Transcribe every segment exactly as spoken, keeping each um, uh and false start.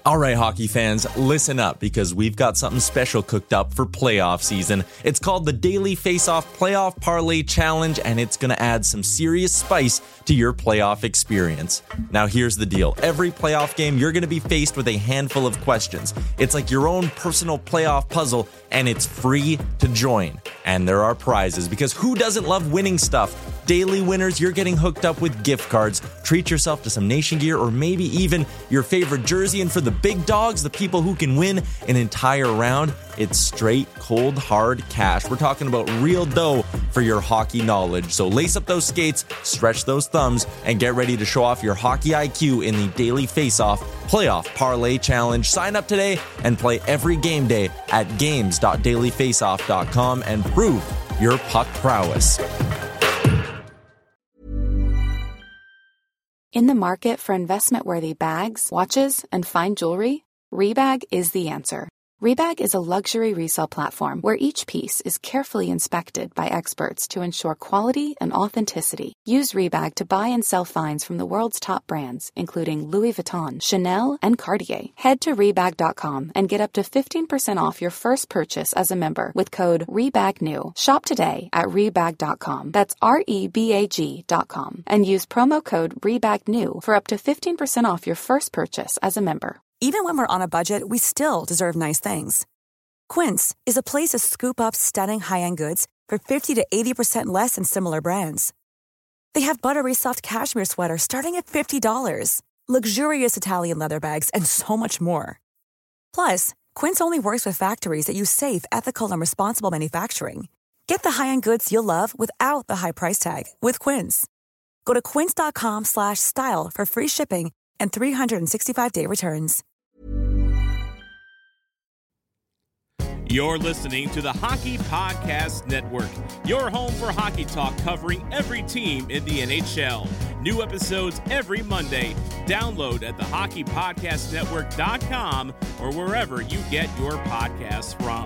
All right, hockey fans, listen up because we've got something special cooked up for playoff season. It's called the Daily Faceoff Playoff Parlay Challenge, and it's going to add some serious spice to your playoff experience. Now, here's the deal. Every playoff game, you're going to be faced with a handful of questions. It's like your own personal playoff puzzle, and it's free to join. And there are prizes, because who doesn't love winning stuff? Daily winners, you're getting hooked up with gift cards. Treat yourself to some Nation gear or maybe even your favorite jersey. And for the big dogs, the people who can win an entire round, it's straight, cold, hard cash. We're talking about real dough for your hockey knowledge. So lace up those skates, stretch those thumbs, and get ready to show off your hockey I Q in the Daily Faceoff Playoff Parlay Challenge. Sign up today and play every game day at games dot daily faceoff dot com and prove your puck prowess. In the market for investment-worthy bags, watches, and fine jewelry, Rebag is the answer. Rebag is a luxury resale platform where each piece is carefully inspected by experts to ensure quality and authenticity. Use Rebag to buy and sell finds from the world's top brands, including Louis Vuitton, Chanel, and Cartier. Head to Rebag dot com and get up to fifteen percent off your first purchase as a member with code REBAGNEW. Shop today at Rebag dot com. That's R E B A G dot com. And use promo code REBAGNEW for up to fifteen percent off your first purchase as a member. Even when we're on a budget, we still deserve nice things. Quince is a place to scoop up stunning high-end goods for fifty to eighty percent less than similar brands. They have buttery soft cashmere sweaters starting at fifty dollars, luxurious Italian leather bags, and so much more. Plus, Quince only works with factories that use safe, ethical, and responsible manufacturing. Get the high-end goods you'll love without the high price tag with Quince. Go to quince dot com slash style for free shipping and three sixty-five day returns. You're listening to the Hockey Podcast Network, your home for hockey talk covering every team in the N H L. New episodes every Monday. Download at the hockey podcast network dot com or wherever you get your podcasts from.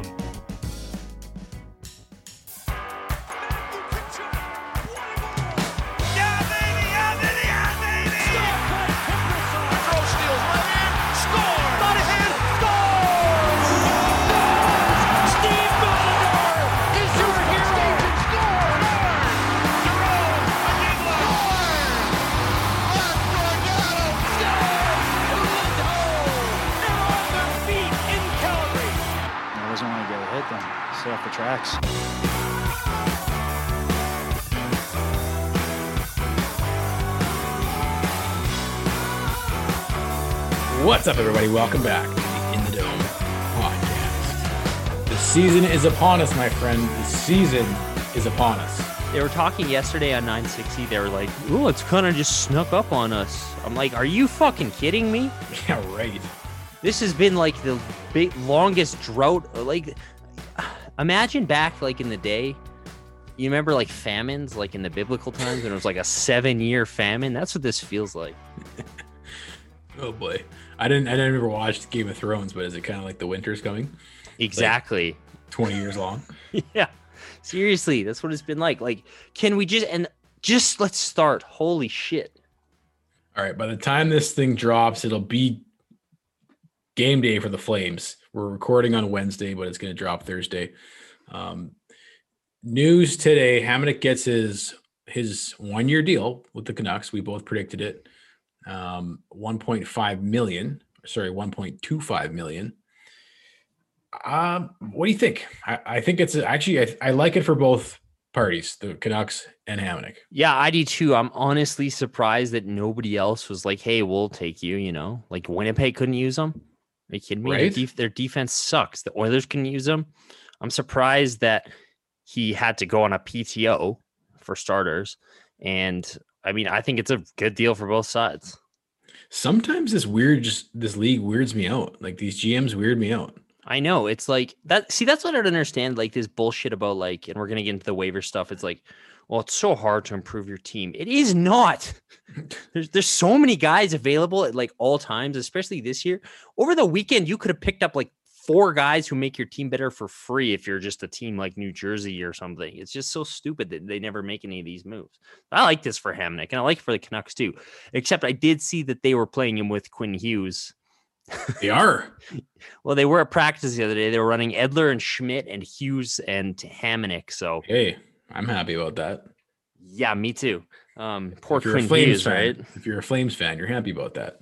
Off the tracks. What's up, everybody? Welcome back to the In the Dome podcast. The season is upon us, my friend. The season is upon us. They were talking yesterday on nine sixty. They were like, "Ooh, it's kind of just snuck up on us." I'm like, "Are you fucking kidding me?" Yeah, right. This has been like the big, longest drought. Like, imagine back like in the day, you remember like famines, like in the biblical times when it was like a seven year famine. That's what this feels like. Oh boy. I didn't, I never watched Game of Thrones, but is it kind of like the winter's coming? Exactly. Like twenty years long. Yeah, seriously. That's what it's been like. Like, can we just, and just let's start. Holy shit. All right. By the time this thing drops, it'll be game day for the Flames. We're recording on Wednesday, but it's going to drop Thursday. Um, news today, Hamonic gets his his one-year deal with the Canucks. We both predicted it. Um, one point five million, sorry, one point two five million. Um, what do you think? I, I think it's actually, I, I like it for both parties, the Canucks and Hamonic. Yeah, I do too. I'm honestly surprised that nobody else was like, hey, we'll take you, you know, like Winnipeg couldn't use them. Are you kidding me? Right? Their, def- their defense sucks. The Oilers can use them. I'm surprised that he had to go on a P T O for starters. And I mean, I think it's a good deal for both sides. Sometimes this weird, just this league weirds me out. Like these G Ms weird me out. I know. It's like that. See, that's what I don't understand. Like this bullshit about like, and we're going to get into the waiver stuff. It's like, well, it's so hard to improve your team. It is not. There's there's so many guys available at like all times, especially this year. Over the weekend, you could have picked up like four guys who make your team better for free if you're just a team like New Jersey or something. It's just so stupid that they never make any of these moves. I like this for Hamonic, and I like it for the Canucks too. Except I did see that they were playing him with Quinn Hughes They are. Well, they were at practice the other day. They were running Edler and Schmidt and Hughes and Hamonic. So hey, I'm happy about that. Yeah, me too. Um, poor if you're Quinn a Flames Hughes, fan, right? If you're a Flames fan, you're happy about that.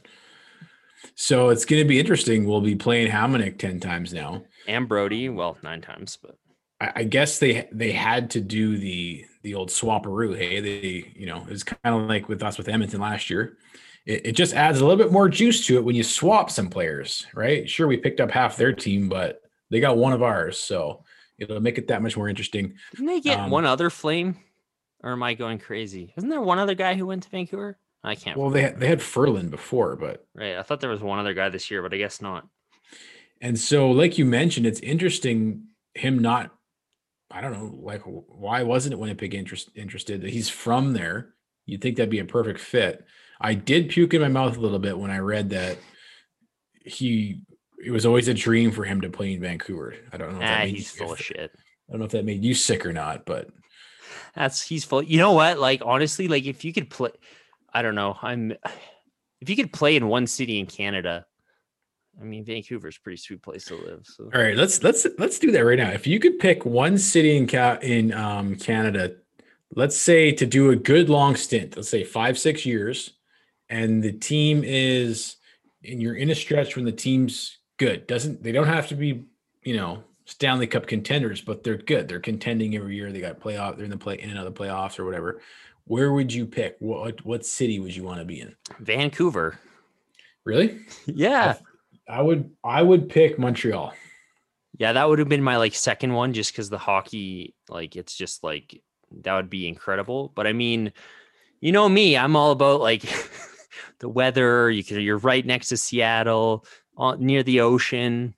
So it's going to be interesting. We'll be playing Hamonic ten times now. And Brody, well, nine times, but I, I guess they they had to do the the old swapperoo. Hey, they you know it's kind of like with us with Edmonton last year. It, it just adds a little bit more juice to it when you swap some players, right? Sure, we picked up half their team, but they got one of ours, so it'll make it that much more interesting. Didn't they get Um, one other Flame? Or am I going crazy? Isn't there one other guy who went to Vancouver? I can't. Well, they had, they had Furlan before, but Right. I thought there was one other guy this year, but I guess not. and so like you mentioned, it's interesting him not. I don't know, like why wasn't it Winnipeg interest, interested? He's from there. You'd think that'd be a perfect fit. I did puke in my mouth a little bit when I read that he. It was always a dream for him to play in Vancouver. I don't know. If Ah, that made he's you, full if, of shit. I don't know if that made you sick or not, but That's he's full. You know what? Like honestly, like if you could play, I don't know. I'm if you could play in one city in Canada. I mean, Vancouver's a pretty sweet place to live. So all right, let's let's let's do that right now. If you could pick one city in Ca- in um, Canada, let's say to do a good long stint, let's say five six years, and the team is, and you're in a stretch when the team's good. Doesn't they don't have to be, you know, Stanley Cup contenders, but they're good. They're contending every year. They got playoff. They're in the play in and out of the playoffs or whatever. Where would you pick? What what city would you want to be in? Vancouver. Really? Yeah. I would I would pick Montreal. Yeah, that would have been my like second one just because the hockey, like it's just like that would be incredible. But I mean, you know me, I'm all about like the weather. You can you're right next to Seattle, uh, near the ocean.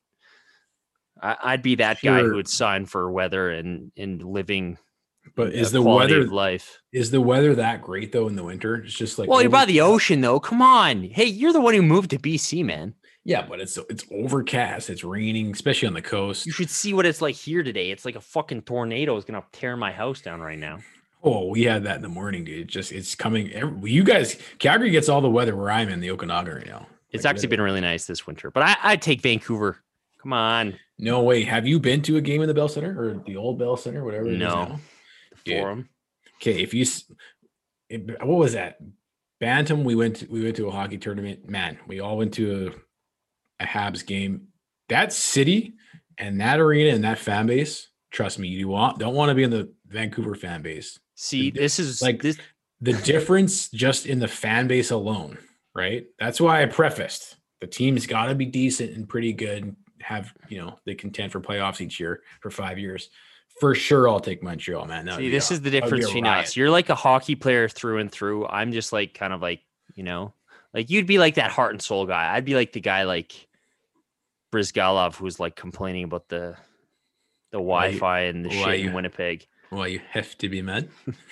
I, I'd be that guy Sure. who would sign for weather and and living. But is a the quality weather of life? is the weather that great though in the winter? It's just like Well, you're over- by the ocean though. Come on, hey, you're the one who moved to B C, man. Yeah, but it's it's overcast. It's raining, especially on the coast. You should see what it's like here today. It's like a fucking tornado is gonna tear my house down right now. Oh, we had that in the morning, dude. It's just it's coming. Every, you guys, Calgary gets all the weather where I'm in the Okanagan right now. It's Like, actually been really nice this winter, but I, I'd take Vancouver. Come on, no way. Have you been to a game in the Bell Center or the old Bell Center, whatever? It is No. now? the Dude. Forum. Okay, if you, s- it- what was that? Bantam. We went. To, we went to a hockey tournament. Man, we all went to a, a Habs game. That city and that arena and that fan base. Trust me, you want don't want to be in the Vancouver fan base. See, The- this is like- this. The difference just in the fan base alone, right? That's why I prefaced the team's got to be decent and pretty good. Have you know they contend for playoffs each year for five years. For sure, I'll take Montreal, man. That would See, be this a- is the that would be difference a between riot. us. You're like a hockey player through and through. I'm just like kind of like you know, like you'd be like that heart and soul guy. I'd be like the guy like Brizgalov who's like complaining about the the Why you- Wi-Fi and the why shit in you- Winnipeg. Well, you have to be mad.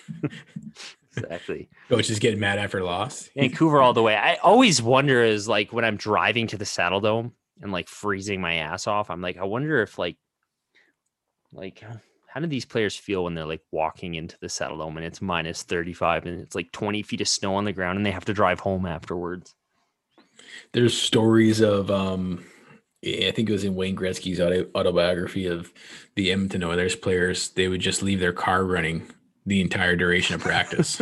Exactly. Coach is getting mad after loss. Vancouver all the way. I always wonder is like when I'm driving to the Saddle Dome and like freezing my ass off, I'm like, I wonder if like, like, how do these players feel when they're like walking into the Saddle Dome and it's minus thirty-five and it's like twenty feet of snow on the ground and they have to drive home afterwards? There's stories of, um, I think it was in Wayne Gretzky's auto, autobiography of the Edmonton Oilers players. They would just leave their car running the entire duration of practice.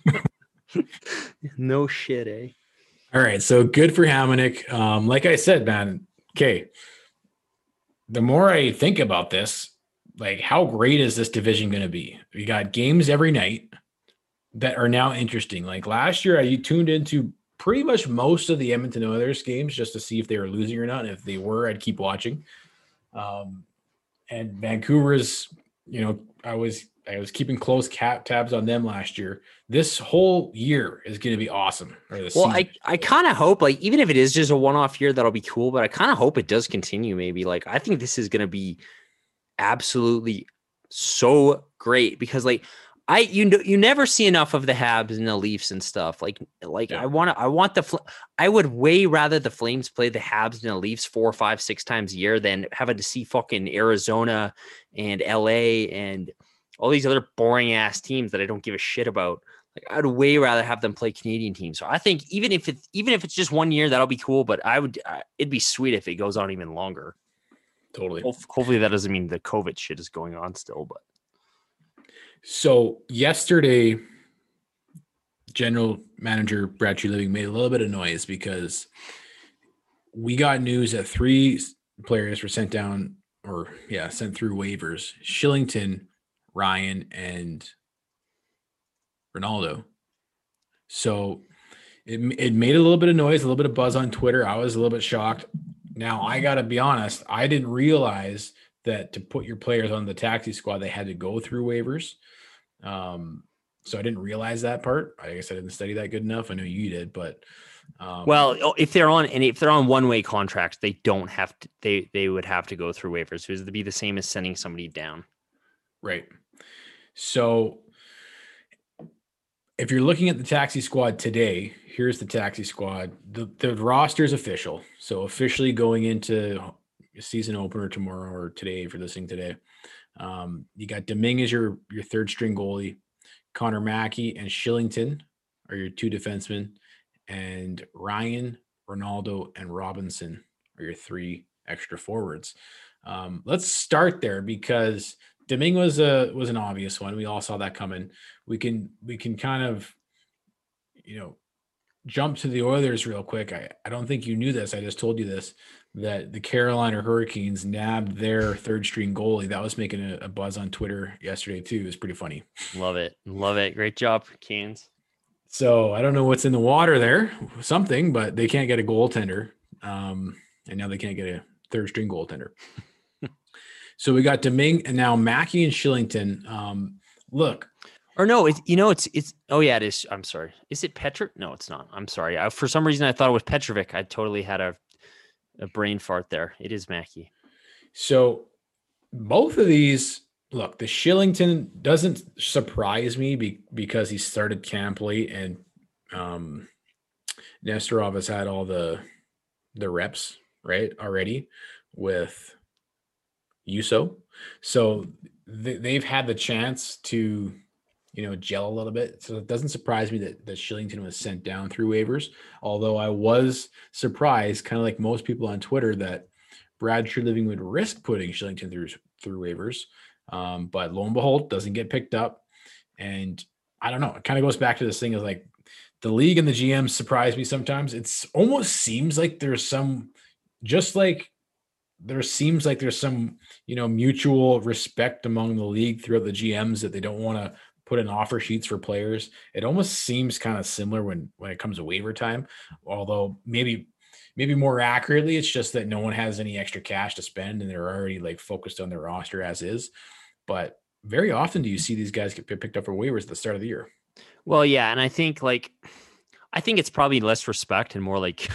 No shit, eh? All right, so good for Hamonic. Um, like I said, man, okay. The more I think about this, like how great is this division going to be? We got games every night that are now interesting. Like last year, I tuned into pretty much most of the Edmonton Oilers games just to see if they were losing or not. And if they were, I'd keep watching. Um, and Vancouver's, you know, I was I was keeping close cap tabs on them last year. This whole year is going to be awesome. Or the Well, season. I, I kind of hope like even if it is just a one-off year, that'll be cool. But I kind of hope it does continue. Maybe like I think this is gonna be absolutely so great because like I you know you never see enough of the Habs and the Leafs and stuff. Like like Yeah. I want to I want the Fl- I would way rather the Flames play the Habs and the Leafs four, five, six times a year than having to see fucking Arizona and L A and all these other boring ass teams that I don't give a shit about. Like I'd way rather have them play Canadian teams. So I think even if it's even if it's just one year, that'll be cool. But I would, uh, it'd be sweet if it goes on even longer. Totally. Hopefully that doesn't mean the COVID shit is going on still. But so yesterday, General Manager Brad Treliving made a little bit of noise because we got news that three players were sent down, or yeah, sent through waivers: Shillington, Ryan, and Ronaldo. So it, it made a little bit of noise, a little bit of buzz on Twitter. I was a little bit shocked. Now, I got to be honest, I didn't realize that to put your players on the taxi squad, they had to go through waivers. Um, so I didn't realize that part. I guess I didn't study that good enough. I know you did, but um, well, if they're on and if they're on one-way contracts, they don't have to. They they would have to go through waivers. It would be the same as sending somebody down. Right. So if you're looking at the taxi squad today, here's the taxi squad. The, the roster is official. So officially going into season opener tomorrow or today, if you're listening today. Um, you got Domingue as your, your third string goalie. Connor Mackey and Shillington are your two defensemen. And Ryan, Ronaldo, and Robinson are your three extra forwards. Um, let's start there because Domingue was a was an obvious one. We all saw that coming. We can we can kind of, you know, jump to the Oilers real quick. I, I don't think you knew this. I just told you this, that the Carolina Hurricanes nabbed their third string goalie. That was making a, a buzz on Twitter yesterday too. It was pretty funny. Love it. Love it. Great job, Canes. So I don't know what's in the water there, something, but they can't get a goaltender. Um, and now they can't get a third string goaltender. So we got Domingue and now Mackey and Shillington. Um, look, or no, it's you know it's it's oh yeah it is. I'm sorry. Is it Petrovic? No, it's not. I'm sorry. I, for some reason I thought it was Petrovic. I totally had a a brain fart there. It is Mackey. So both of these, look, the Shillington doesn't surprise me be, because he started camp late and um, Nesterov has had all the the reps right already with U S O. So th- they've had the chance to, you know, gel a little bit. So it doesn't surprise me that, that Shillington was sent down through waivers. Although I was surprised, kind of like most people on Twitter, that Brad Treliving would risk putting Shillington through through waivers. Um, but lo and behold, doesn't get picked up. And I don't know. It kind of goes back to this thing of like the league and the G Ms surprise me sometimes. It's almost seems like there's some, just like there seems like there's some, you know, mutual respect among the league throughout the G Ms that they don't want to put in offer sheets for players. It almost seems kind of similar when, when it comes to waiver time, although maybe, maybe more accurately, it's just that no one has any extra cash to spend and they're already like focused on their roster as is. But very often do you see these guys get picked up for waivers at the start of the year? Well, yeah. And I think like, I think it's probably less respect and more like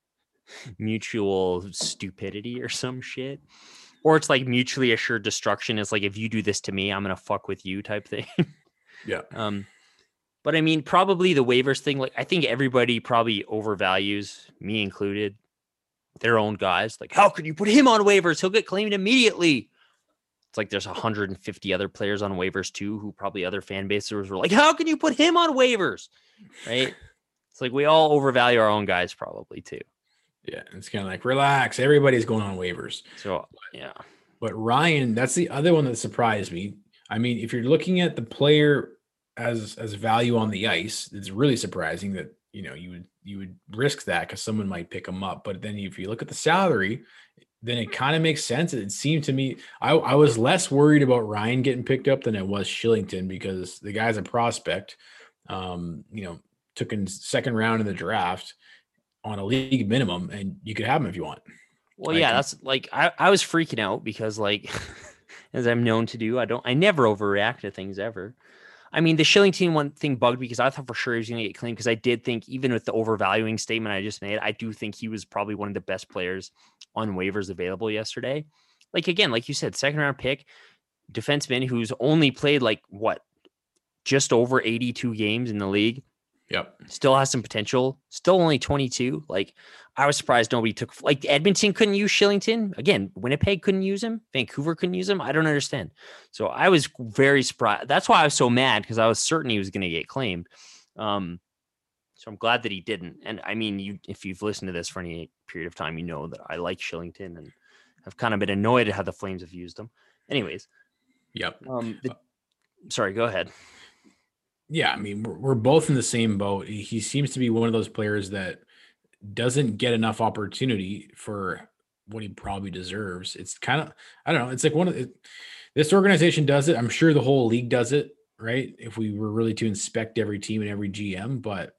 mutual stupidity or some shit. Or it's like mutually assured destruction. It's like, if you do this to me, I'm going to fuck with you type thing. Yeah. Um, but I mean, probably the waivers thing, like I think everybody probably overvalues, me included, their own guys. Like, how could you put him on waivers? He'll get claimed immediately. It's like there's one hundred fifty other players on waivers too, who probably other fan bases were like, how can you put him on waivers? Right. It's like we all overvalue our own guys probably too. Yeah. It's kind of like, relax. Everybody's going on waivers. So, yeah. But Ryan, that's the other one that surprised me. I mean, if you're looking at the player as as value on the ice, it's really surprising that, you know, you would you would risk that because someone might pick him up. But then if you look at the salary, then it kind of makes sense. It seemed to me, I, I was less worried about Ryan getting picked up than I was Shillington because the guy's a prospect. Um, you know, took in second round in the draft on a league minimum, and you could have him if you want. Well, yeah, that's like I, I was freaking out because like as I'm known to do, I don't I never overreact to things ever. I mean, the Shillington one thing bugged me because I thought for sure he was going to get claimed because I did think, even with the overvaluing statement I just made, I do think he was probably one of the best players on waivers available yesterday. Like, again, like you said, second round pick, defenseman who's only played like what, just over eighty-two games in the league. Yep. Still has some potential. Still only twenty-two. Like, I was surprised nobody took, like, Edmonton couldn't use Shillington. Again, Winnipeg couldn't use him. Vancouver couldn't use him. I don't understand. So I was very surprised. That's why I was so mad, because I was certain he was going to get claimed. Um, so I'm glad that he didn't. And I mean, you if you've listened to this for any period of time, you know that I like Shillington and have kind of been annoyed at how the Flames have used him. Anyways. Yep. Um, the, sorry, go ahead. Yeah, I mean, we're, we're both in the same boat. He seems to be one of those players that doesn't get enough opportunity for what he probably deserves. It's kind of, I don't know. It's like one of the, this organization does it. I'm sure the whole league does it, right? If we were really to inspect every team and every G M, but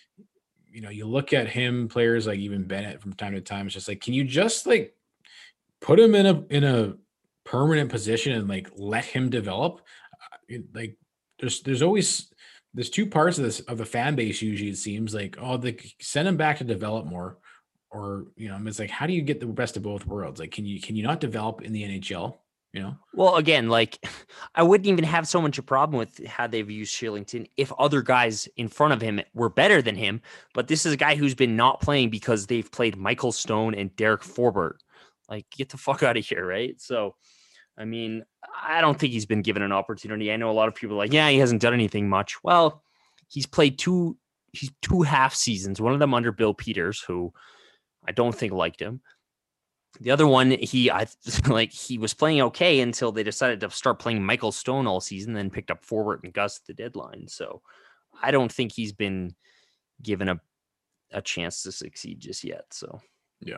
you know, you look at him, players like even Bennett from time to time, it's just like, can you just like put him in a, in a permanent position and like let him develop? Uh, like there's, there's always, there's two parts of this, of the fan base. Usually it seems like, oh, they send him back to develop more, or, you know, it's like, how do you get the best of both worlds? Like, can you, can you not develop in the N H L? You know, well, again, like I wouldn't even have so much a problem with how they've used Shillington if other guys in front of him were better than him. But this is a guy who's been not playing because they've played Michael Stone and Derek Forbort. Like, get the fuck out of here, right? So, I mean, I don't think he's been given an opportunity. I know a lot of people are like, yeah, he hasn't done anything much. Well, he's played two, he's two half seasons. One of them under Bill Peters, who I don't think liked him. The other one, he I like he was playing okay until they decided to start playing Michael Stone all season, then picked up Forbort and Gus at the deadline. So I don't think he's been given a a chance to succeed just yet. So yeah.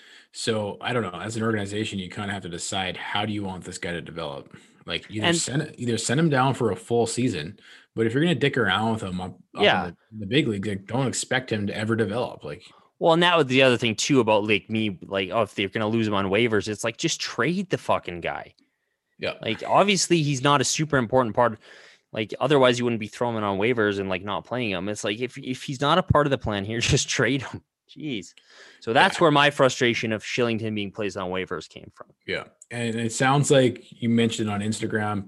So I don't know. As an organization, you kind of have to decide, how do you want this guy to develop? Like either and, send either send him down for a full season, but if you're going to dick around with him up, up yeah. in the, the big league, like, don't expect him to ever develop. Like. Well, and that was the other thing too about like me, like, oh, if they're going to lose him on waivers, it's like, just trade the fucking guy. Yeah. Like, obviously he's not a super important part. Like, otherwise you wouldn't be throwing him on waivers and like not playing him. It's like, if, if he's not a part of the plan here, just trade him. Jeez. So that's yeah. where my frustration of Shillington being placed on waivers came from. Yeah. And it sounds like you mentioned on Instagram,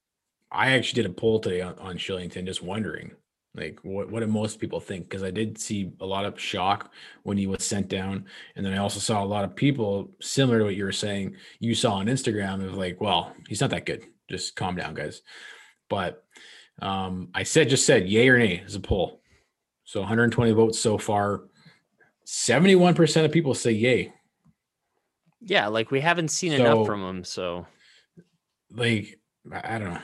I actually did a poll today on, on Shillington, just wondering, like, what, what do most people think? Because I did see a lot of shock when he was sent down. And then I also saw a lot of people similar to what you were saying, you saw on Instagram. It was like, well, he's not that good. Just calm down, guys. But um, I said, just said yay or nay as a poll. So one hundred twenty votes so far. seventy-one percent of people say yay. Yeah, like we haven't seen so, enough from him. So, like, I don't know.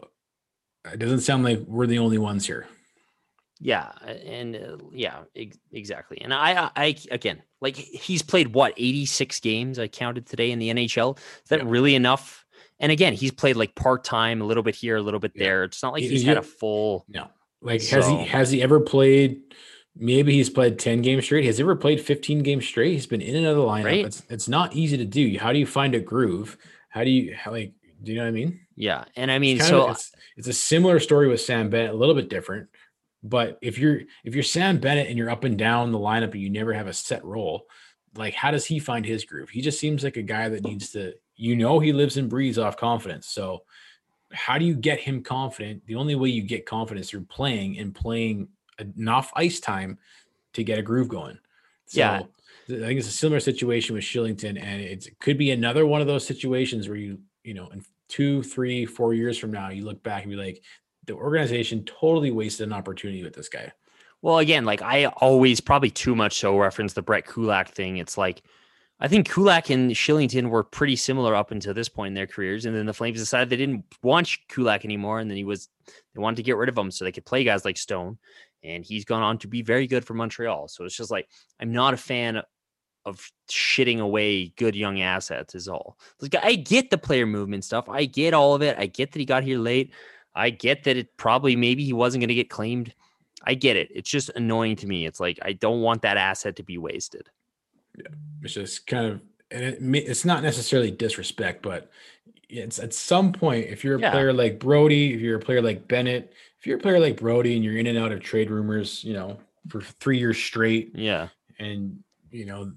It doesn't sound like we're the only ones here. Yeah, and uh, yeah, ex- exactly. And I, I, again, like he's played what eighty-six games I counted today in the N H L. Is that yeah. really enough? And again, he's played like part time, a little bit here, a little bit yeah. there. It's not like he's Is had it, a full. No, like so, has he has he ever played? Maybe he's played ten games straight. Has he ever played fifteen games straight? He's been in and out of the lineup. Right? It's it's not easy to do. How do you find a groove? How do you how, like? Do you know what I mean? Yeah, and I mean, it's so of, it's, it's a similar story with Sam Bennett, a little bit different. But if you're if you're Sam Bennett and you're up and down the lineup and you never have a set role, like how does he find his groove? He just seems like a guy that needs to, you know, he lives and breathes off confidence. So how do you get him confident? The only way you get confidence through playing and playing enough ice time to get a groove going. So yeah. I think it's a similar situation with Shillington, and it's, it could be another one of those situations where you, you know, in two, three, four years from now, you look back and be like, the organization totally wasted an opportunity with this guy. Well, again, like I always probably too much so reference the Brett Kulak thing. It's like, I think Kulak and Shillington were pretty similar up until this point in their careers. And then the Flames decided they didn't want Kulak anymore. And then he was, they wanted to get rid of him so they could play guys like Stone. And he's gone on to be very good for Montreal. So it's just like, I'm not a fan of shitting away good young assets is all. Like, I get the player movement stuff. I get all of it. I get that he got here late. I get that it probably, maybe he wasn't going to get claimed. I get it. It's just annoying to me. It's like, I don't want that asset to be wasted. Yeah. It's just kind of, and it, it's not necessarily disrespect, but it's at some point, if you're a yeah. player like Brody, if you're a player like Bennett, if you're a player like Brody and you're in and out of trade rumors, you know, for three years straight. Yeah. And, you know,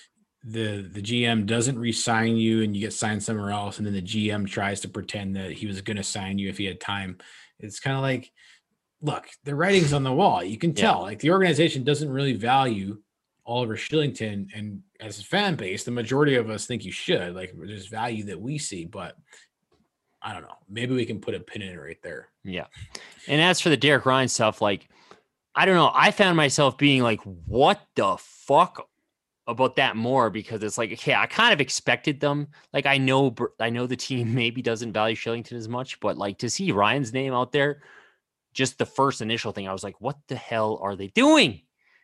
the the G M doesn't re-sign you and you get signed somewhere else, and then the G M tries to pretend that he was going to sign you if he had time. It's kind of like, look, the writing's on the wall. You can tell, yeah. like the organization doesn't really value Oliver Shillington, and as a fan base, the majority of us think you should. Like, there's value that we see, but I don't know. Maybe we can put a pin in it right there. Yeah. And as for the Derek Ryan stuff, like, I don't know. I found myself being like, what the fuck about that more, because it's like, okay, I kind of expected them. Like, I know, I know the team maybe doesn't value Shillington as much, but like to see Ryan's name out there, just the first initial thing, I was like, what the hell are they doing?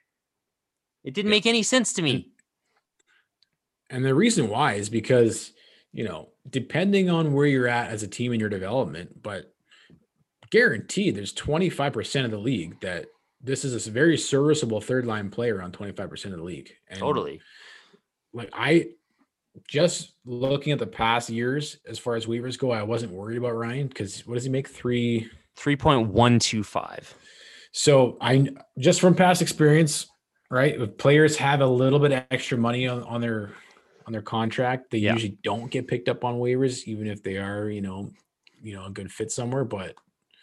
It didn't yeah. make any sense to me. And the reason why is because, you know, depending on where you're at as a team in your development, but guaranteed there's twenty-five percent of the league that this is a very serviceable third line player on twenty-five percent of the league. And totally. Like I just looking at the past years, as far as waivers go, I wasn't worried about Ryan because what does he make? Three, three point one two five. So I just from past experience, right? If players have a little bit of extra money on, on their on their contract, they yeah. usually don't get picked up on waivers, even if they are, you know, you know, a good fit somewhere, but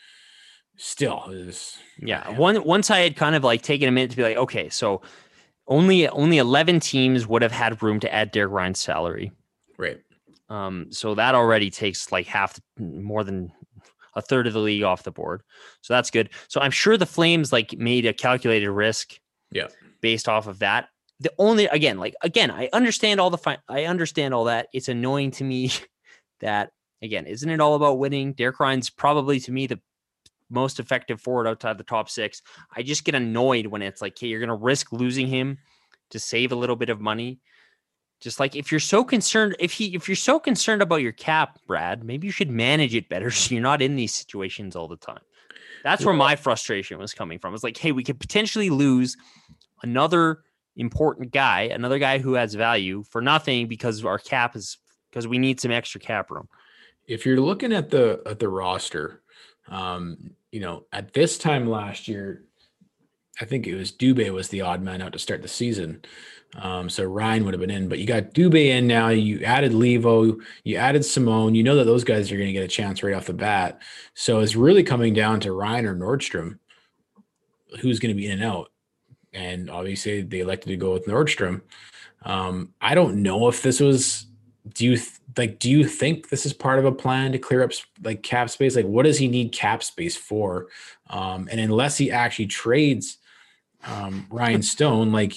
still is yeah. One once I had kind of like taken a minute to be like, okay, so only only eleven teams would have had room to add Derek Ryan's salary. Right. Um, so that already takes like half more than a third of the league off the board. So that's good. So I'm sure the Flames like made a calculated risk yeah. based off of that. The only again, like again, I understand all the fi- I understand all that. It's annoying to me that again, isn't it all about winning? Derek Ryan's probably to me the most effective forward outside the top six. I just get annoyed when it's like, hey, you're going to risk losing him to save a little bit of money. Just like if you're so concerned, if he, if you're so concerned about your cap, Brad, maybe you should manage it better so you're not in these situations all the time. That's where my frustration was coming from. It's like, hey, we could potentially lose another important guy, another guy who has value for nothing because our cap is because we need some extra cap room. If you're looking at the at the roster, um, you know, at this time last year, I think it was Dubé was the odd man out to start the season. Um, so Ryan would have been in, but you got Dubé in now. You added Levo, you added Simone. You know that those guys are going to get a chance right off the bat. So it's really coming down to Ryan or Nordstrom, who's going to be in and out. And obviously they elected to go with Nordstrom. Um, I don't know if this was, do you th- like, do you think this is part of a plan to clear up like cap space? Like, what does he need cap space for? Um, and unless he actually trades um, Ryan Stone, like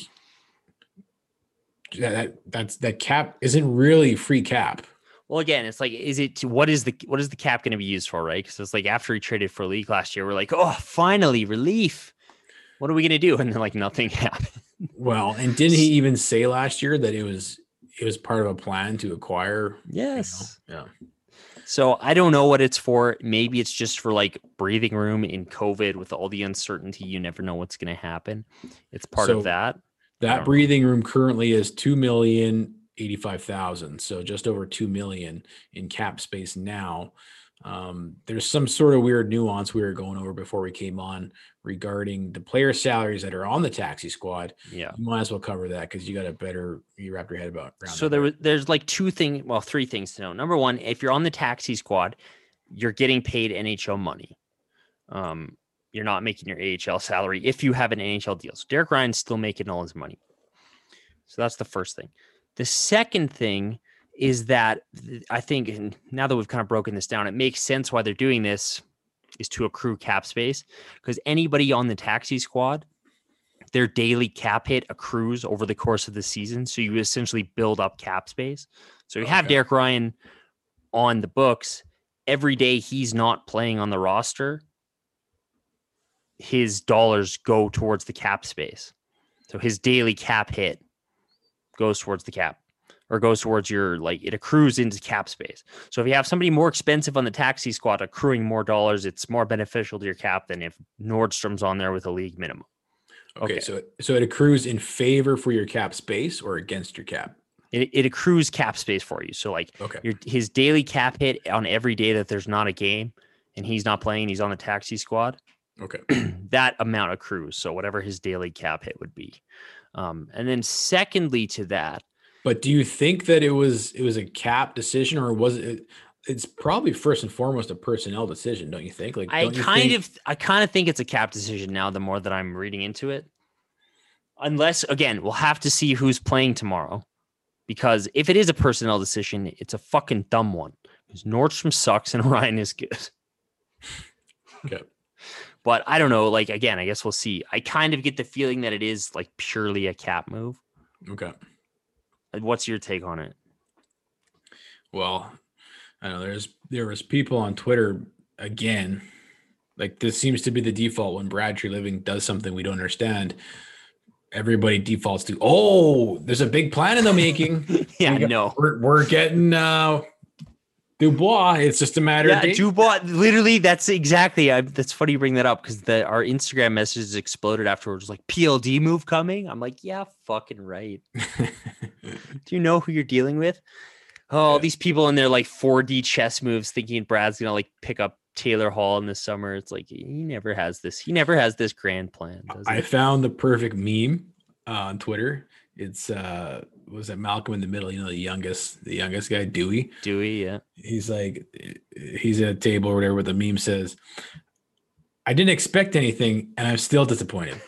that, that's that cap isn't really free cap. Well, again, it's like, is it, what is the, what is the cap going to be used for? Right. Cause it's like after he traded for League last year, we're like, oh, finally relief. What are we going to do? And then like nothing happened. Well, and didn't he even say last year that it was, it was part of a plan to acquire? Yes. You know? Yeah. So I don't know what it's for. Maybe it's just for like breathing room in COVID with all the uncertainty. You never know what's going to happen. It's part so of that. That breathing know. room currently is two million eighty-five thousand. So just over two million in cap space now. Um, there's some sort of weird nuance we were going over before we came on regarding the player salaries that are on the taxi squad. Yeah. You might as well cover that because you got a better, you wrap your head about. So there was, there's like two things, well, three things to know. Number one, if you're on the taxi squad, you're getting paid N H L money. Um, you're not making your A H L salary if you have an N H L deal. So Derek Ryan's still making all his money. So that's the first thing. The second thing is that I think, and now that we've kind of broken this down, it makes sense why they're doing this is to accrue cap space, because anybody on the taxi squad, their daily cap hit accrues over the course of the season. So you essentially build up cap space. So you have okay. Derek Ryan on the books every day. He's not playing on the roster. His dollars go towards the cap space. So his daily cap hit goes towards the cap. Or goes towards your, like, it accrues into cap space. So if you have somebody more expensive on the taxi squad accruing more dollars, it's more beneficial to your cap than if Nordstrom's on there with a league minimum. Okay, okay. so so it accrues in favor for your cap space or against your cap? It, it accrues cap space for you. So, like, okay. your his daily cap hit on every day that there's not a game and he's not playing, he's on the taxi squad. Okay. That amount accrues. So whatever his daily cap hit would be. Um, and then secondly to that, but do you think that it was it was a cap decision, or was it? It's probably first and foremost a personnel decision, don't you think? Like, I don't you kind think... of, I kind of think it's a cap decision now. The more that I'm reading into it, unless again, we'll have to see who's playing tomorrow, because if it is a personnel decision, it's a fucking dumb one. Because Nordstrom sucks and Ryan is good. Okay. But I don't know. Like, again, I guess we'll see. I kind of get the feeling that it is like purely a cap move. Okay. What's your take on it? Well, I know there's there was people on Twitter again. Like this seems to be the default when Brad Treliving does something we don't understand. Everybody defaults to, oh, there's a big plan in the making. yeah, we got, no, we're we're getting uh, Dubois. It's just a matter yeah, of days. Dubois. Literally, that's exactly. I, that's funny you bring that up because the our Instagram messages exploded afterwards. Like P L D move coming. I'm like, yeah, fucking right. Do you know who you're dealing with? Oh, Yeah. These people in their like four D chess moves, thinking Brad's gonna like pick up Taylor Hall in the summer. It's like he never has this. He never has this grand plan. Does he? I found the perfect meme uh, on Twitter. It's uh, was that Malcolm in the Middle? You know, the youngest, the youngest guy, Dewey. Dewey, yeah. He's like, he's at a table or whatever. But the meme says, "I didn't expect anything, and I'm still disappointed."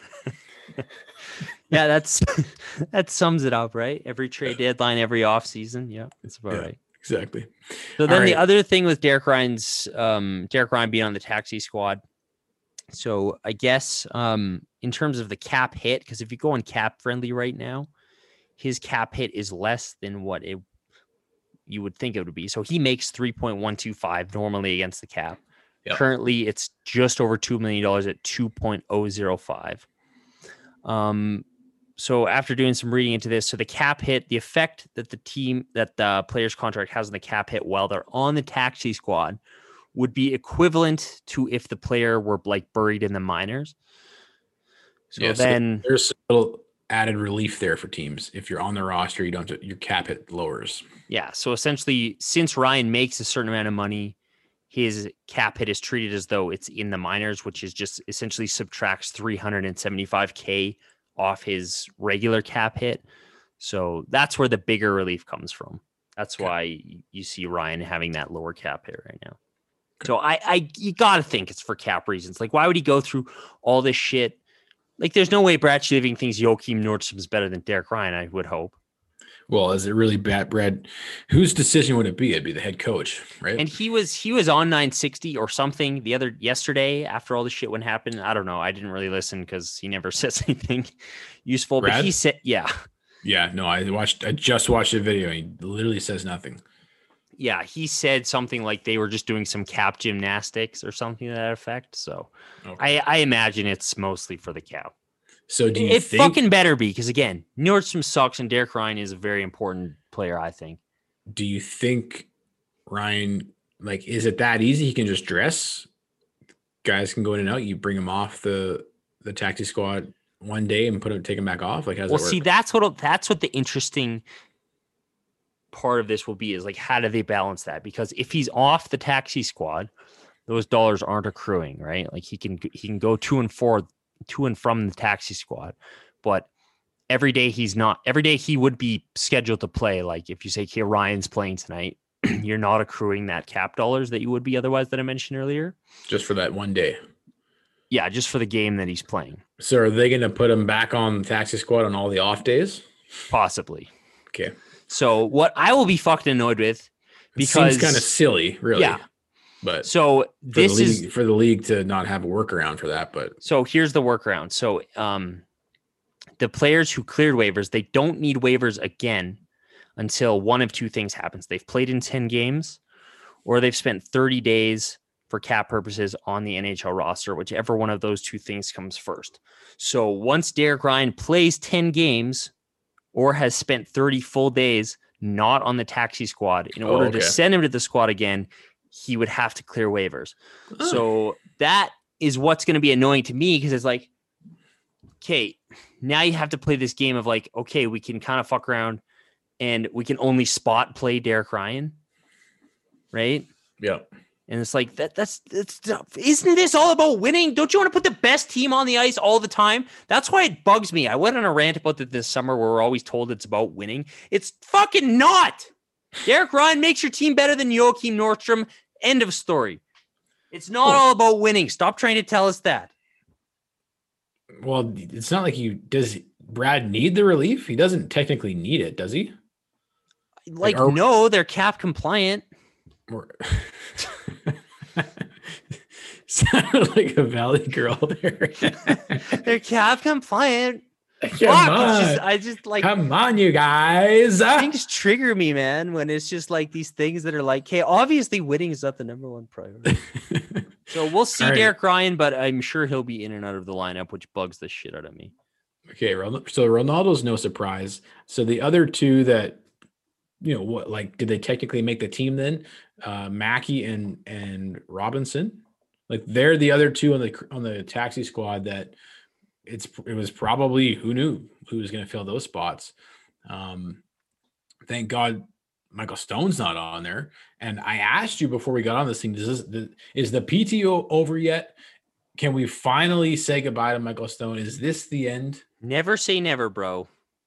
Yeah, that's that sums it up, right? Every trade deadline, every offseason. Yeah, that's about Yeah, right. exactly. So then All the right. other thing with Derek Ryan's um Derek Ryan being on the taxi squad. So I guess um in terms of the cap hit, because if you go on cap friendly right now, his cap hit is less than what it you would think it would be. So he makes three point one two five normally against the cap. Yep. Currently it's just over two million dollars at two point oh oh five. Um So after doing some reading into this, so the cap hit, the effect that the team, that the player's contract has on the cap hit while they're on the taxi squad would be equivalent to if the player were like buried in the minors. So Yeah, so then there's a little added relief there for teams. If you're on the roster, you don't have to, your cap hit lowers. yeah, so essentially since Ryan makes a certain amount of money, his cap hit is treated as though it's in the minors, which is just essentially subtracts three hundred seventy-five K off his regular cap hit. So that's where the bigger relief comes from. That's Okay. why you see Ryan having that lower cap hit right now. Okay. So I, I, you got to think it's for cap reasons. Like, why would he go through all this shit? Like, there's no way Brad Treliving thinks Joachim Nordstrom is better than Derek Ryan, I would hope. Well, is it really bad, Brad? Whose decision would it be? It'd be the head coach, right? And he was he was on nine sixty or something the other yesterday after all the shit when happened. I don't know. I didn't really listen because he never says anything useful. Brad? But he said, yeah, yeah, no, I watched. I just watched the video. And he literally says nothing. yeah, he said something like they were just doing some cap gymnastics or something to that effect. So Okay. I, I imagine it's mostly for the cap. So do you It think? fucking better be because again, Nordstrom sucks and Derek Ryan is a very important player. I think. do you think Ryan, like, is it that easy? He can just dress. Guys can go in and out. You bring him off the the taxi squad one day and put him, take him back off. Like, how's Well, that work? see, that's what that's what the interesting part of this will be is like, how do they balance that? Because if he's off the taxi squad, those dollars aren't accruing, right? Like he can he can go to and for to and from the taxi squad, but every day he's not. Every day he would be scheduled to play. Like if you say, "Okay, Ryan's playing tonight," you're not accruing that cap dollars that you would be otherwise that I mentioned earlier. just for that one day. Yeah, just for the game that he's playing, So are they going to put him back on the taxi squad on all the off days? possibly. Okay. So what I will be fucking annoyed with, because Seems kind of silly, really. Yeah. But so for this the is league, for the league to not have a workaround for that, but So here's the workaround. So um, the players who cleared waivers, they don't need waivers again until one of two things happens. They've played in ten games or they've spent thirty days for cap purposes on the N H L roster, whichever one of those two things comes first. So once Derek Ryan plays ten games or has spent thirty full days not on the taxi squad, in Oh, order okay. to send him to the squad again, he would have to clear waivers. Oh. So that is what's going to be annoying to me because it's like, okay, now you have to play this game of like, okay, we can kind of fuck around and we can only spot play Derek Ryan, right? yeah. And it's like that. That's that's isn't this all about winning? Don't you want to put the best team on the ice all the time? That's why it bugs me. I went on a rant about it this summer where we're always told it's about winning. It's fucking not. Derek Ryan makes your team better than Joachim Nordstrom. End of story. It's not all about winning. Stop trying to tell us that. Well, it's not like you does Brad need the relief? He doesn't technically need it, does he? Like, are- no, they're cap compliant. Or- Sounded like a Valley girl there. They're cab compliant. Come Fuck, it's on. just, I just like Come on, you guys. things trigger me, man, when it's just like these things that are like, hey, obviously winning is not the number one priority. So we'll see All right. Derek Ryan, but I'm sure he'll be in and out of the lineup, which bugs the shit out of me. Okay, Ron- so Ronaldo's no surprise. So the other two that, you know, what like did they technically make the team then? Uh, Mackey and and Robinson, like they're the other two on the on the taxi squad that it's it was probably who knew who was going to fill those spots. Um, thank God Michael Stone's not on there. And I asked you before we got on this thing, does this, the, is the P T O over yet? Can we finally say goodbye to Michael Stone? Is this the end? Never say never, bro.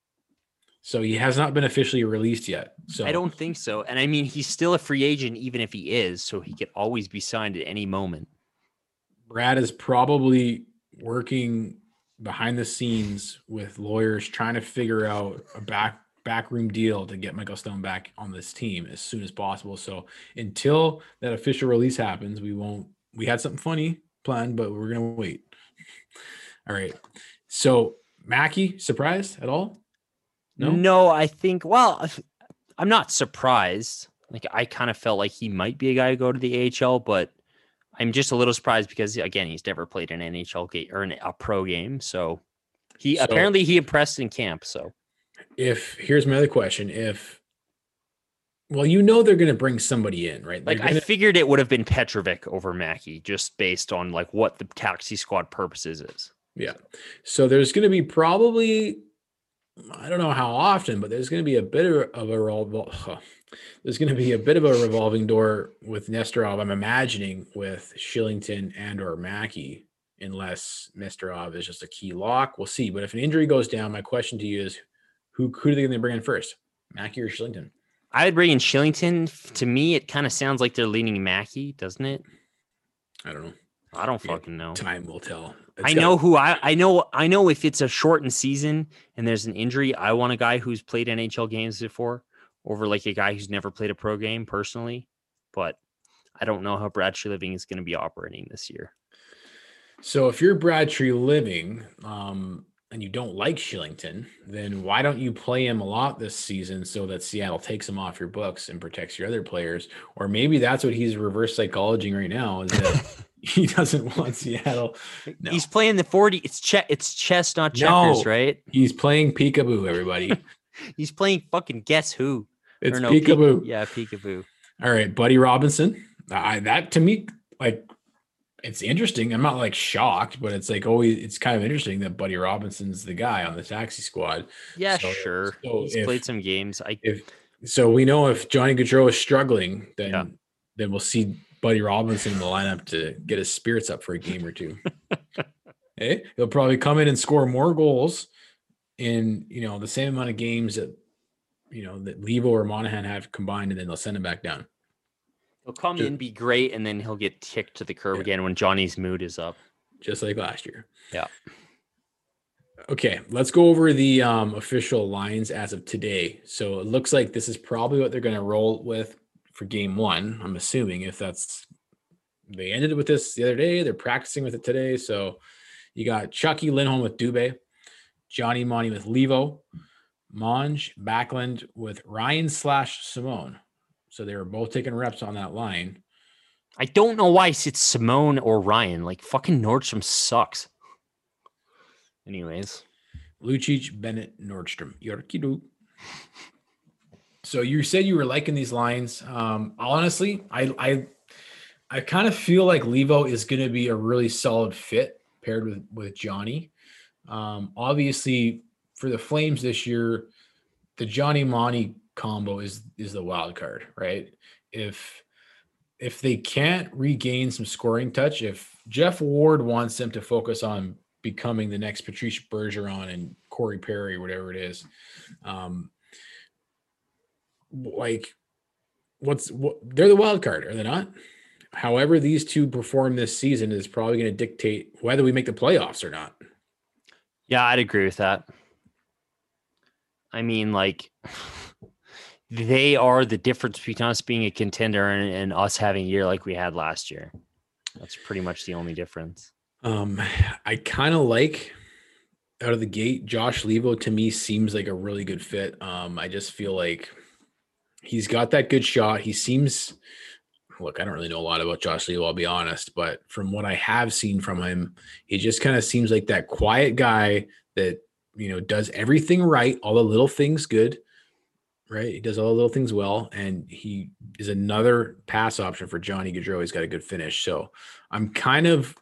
So he has not been officially released yet. So I don't think so. And I mean, he's still a free agent, even if he is, so he could always be signed at any moment. Brad is probably working behind the scenes with lawyers trying to figure out a back backroom deal to get Michael Stone back on this team as soon as possible. So until that official release happens, we won't. We had something funny planned, but we're gonna wait. All right. So Mackey, surprised at all? No, no I think, well, I'm not surprised. Like, I kind of felt like he might be a guy to go to the A H L, but I'm just a little surprised because, again, he's never played an N H L game or an, a pro game. So he So- apparently he impressed in camp. So If here's my other question, if well, you know they're gonna bring somebody in, right? like They're I gonna- figured it would have been Petrovic over Mackey just based on like what the taxi squad purposes is. Yeah. So there's going to be probably, I don't know how often, but there's going to be a bit of, of a revol- there's going to be a bit of a revolving door with Nesterov. I'm imagining with Shillington and or Mackey, unless Nesterov is just a key lock. We'll see. But if an injury goes down, my question to you is, who who are they going to bring in first, Mackey or Shillington? I would bring in Shillington. To me, it kind of sounds like they're leaning Mackey, doesn't it? I don't know. I don't Yeah, fucking know. Time will tell. It's I got- know who I I know I know if it's a shortened season and there's an injury, I want a guy who's played N H L games before over like a guy who's never played a pro game personally. But I don't know how Brad Treliving is going to be operating this year. So if you're Brad Treliving, um, and you don't like Shillington, then why don't you play him a lot this season so that Seattle takes him off your books and protects your other players? Or maybe that's what he's reverse psychologing right now, is that he doesn't want Seattle. No. He's playing the forty. It's che- It's chess, not No. checkers, right? He's playing peekaboo, everybody. He's playing fucking guess who. It's Or no, peekaboo. Peek- yeah, peekaboo. All right, Buddy Robinson. I, that to me, like, it's interesting. I'm not like shocked, but it's like always, it's kind of interesting that Buddy Robinson's the guy on the taxi squad. Yeah, So- sure. so He's if- played some games. I If so, we know if Johnny Gaudreau is struggling, then Yeah. then we'll see Buddy Robinson in the lineup to get his spirits up for a game or two. Hey, he'll probably come in and score more goals in you know the same amount of games that you know that Levo or Monahan have combined, and then they'll send him back down. he'll come Ju- in, be great, and then he'll get kicked to the curb Yeah. again when Johnny's mood is up. Just like last year. Yeah. Okay, let's go over the um, official lines as of today. So it looks like this is probably what they're going to roll with for game one. I'm assuming if that's they ended with this the other day, they're practicing with it today. So you got Chucky Lindholm with Dubé, Johnny Monty with Levo, Monge Backlund with Ryan slash Simone. So they were both taking reps on that line. I don't know why it's Simone or Ryan. Like, fucking Nordstrom sucks. Anyways. Lucic, Bennett, Nordstrom. Yorkidu. So you said you were liking these lines. Um, honestly, I I I kind of feel like Levo is going to be a really solid fit paired with with Johnny. Um, obviously, for the Flames this year, the Johnny Monty combo is is the wild card, right? If if they can't regain some scoring touch, if Jeff Ward wants them to focus on becoming the next Patrice Bergeron and Corey Perry, whatever it is, um, like what's what they're the wild card, are they not? However, these two perform this season is probably going to dictate whether we make the playoffs or not. Yeah, I'd agree with that. I mean, like, they are the difference between us being a contender and, and us having a year like we had last year. That's pretty much the only difference. Um, I kind of like out of the gate, Josh Levo to me seems like a really good fit. Um, I just feel like he's got that good shot. He seems, look, I don't really know a lot about Josh Levo, I'll be honest, but from what I have seen from him, he just kind of seems like that quiet guy that, you know, does everything right, all the little things good, right? He does all the little things well, and he is another pass option for Johnny Gaudreau. He's got a good finish. So I'm kind of,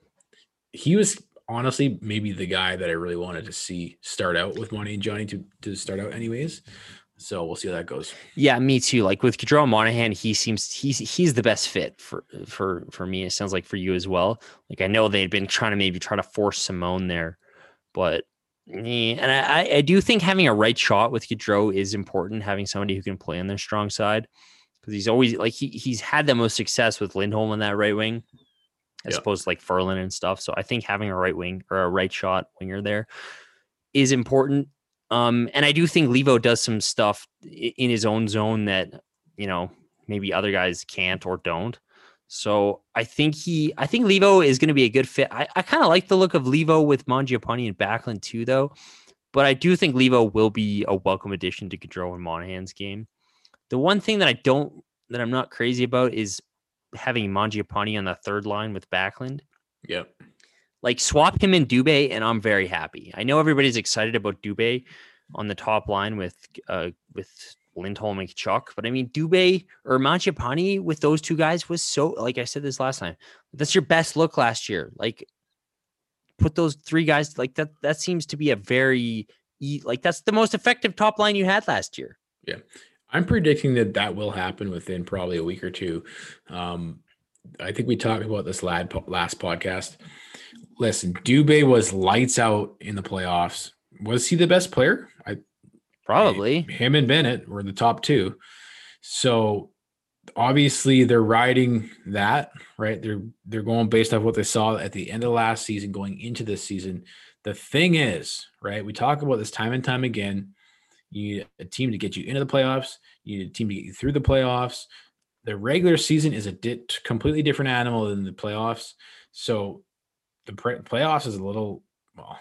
he was honestly maybe the guy that I really wanted to see start out with Monty and Johnny to, to start out anyways. So we'll see how that goes. Yeah, me too. Like with Gaudreau and Monahan, he seems he's he's the best fit for for for me. It sounds like for you as well. Like I know they'd been trying to maybe try to force Simone there, but yeah, and I I do think having a right shot with Gaudreau is important. Having somebody who can play on their strong side, because he's always like he he's had the most success with Lindholm on that right wing, as Yep. opposed to like Ferland and stuff. So I think having a right wing or a right shot winger there is important. Um, and I do think Levo does some stuff in his own zone that, you know, maybe other guys can't or don't. So I think he, I think Levo is going to be a good fit. I, I kind of like the look of Levo with Mangiapane and Backlund too, though. But I do think Levo will be a welcome addition to Gaudreau and Monahan's game. The one thing that I don't, that I'm not crazy about is having Mangiapane on the third line with Backlund. Yep. Like swap him and Dubé, and I'm very happy. I know everybody's excited about Dubé on the top line with uh, with Lindholm and Chuck, but I mean Dubé or Mangiapane with those two guys was so. Like I said this last time, that's your best look last year. Like put those three guys like that. That seems to be a very like that's the most effective top line you had last year. Yeah, I'm predicting that that will happen within probably a week or two. Um, I think we talked about this lad last podcast. Listen, Dubé was lights out in the playoffs. Was he the best player? I Probably. Him and Bennett were the top two. So obviously they're riding that, right? They're they're going based off what they saw at the end of last season going into this season. The thing is, right, we talk about this time and time again. You need a team to get you into the playoffs. You need a team to get you through the playoffs. The regular season is a di- completely different animal than the playoffs. So the pre- playoffs is a little, well,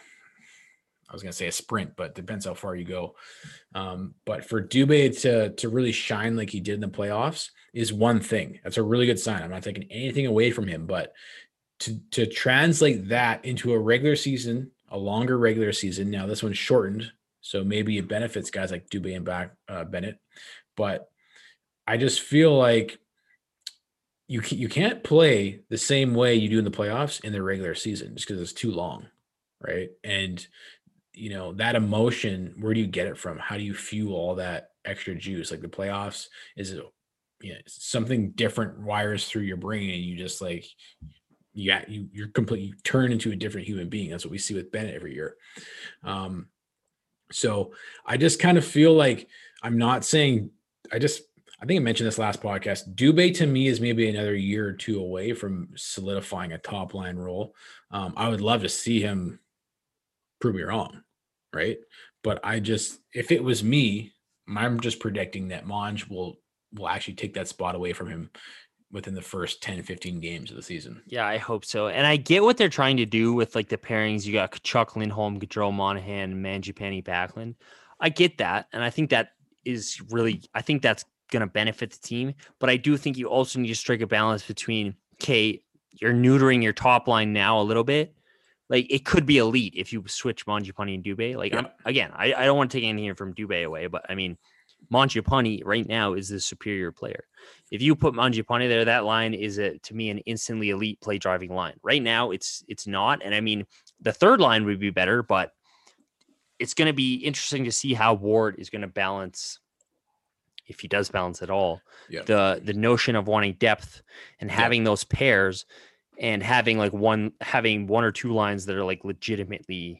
I was going to say a sprint, but depends how far you go. Um, but for Dubé to, to really shine like he did in the playoffs is one thing. That's a really good sign. I'm not taking anything away from him, but to, to translate that into a regular season, a longer regular season. Now this one's shortened, so maybe it benefits guys like Dubé and back uh, Bennett, but I just feel like you you can't play the same way you do in the playoffs in the regular season just because it's too long, right? And you know that emotion, where do you get it from? How do you fuel all that extra juice? Like the playoffs is, you know, something different wires through your brain, and you just like, yeah, you you're completely you turn into a different human being. That's what we see with Bennett every year. Um, so I just kind of feel like I'm not saying I just. I think I mentioned this last podcast. Dubé to me is maybe another year or two away from solidifying a top line role. Um, I would love to see him prove me wrong, right? But I just, if it was me, I'm just predicting that Monge will will actually take that spot away from him within the first ten, fifteen games of the season. Yeah, I hope so. And I get what they're trying to do with like the pairings. You got Chuck Lindholm, Gaudreau, Monahan, Mangiapane, Backlund. I get that, and I think that is really. I think that's going to benefit the team, but I do think you also need to strike a balance between, okay, you're neutering your top line now a little bit. Like it could be elite if you switch Mangiapane and Dubé. Like yeah. I'm, again, I, I don't want to take anything from Dubé away, but I mean, Mangiapane right now is the superior player. If you put Mangiapane there, that line is a, to me an instantly elite play driving line. Right now, it's it's not, and I mean the third line would be better, but it's going to be interesting to see how Ward is going to balance. If he does balance at all, yeah. the the notion of wanting depth and having yeah. those pairs and having like one having one or two lines that are like legitimately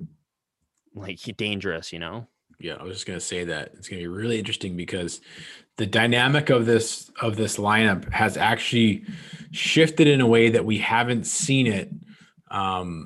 like dangerous, you know? Yeah, I was just gonna say that it's gonna be really interesting because the dynamic of this of this lineup has actually shifted in a way that we haven't seen it um,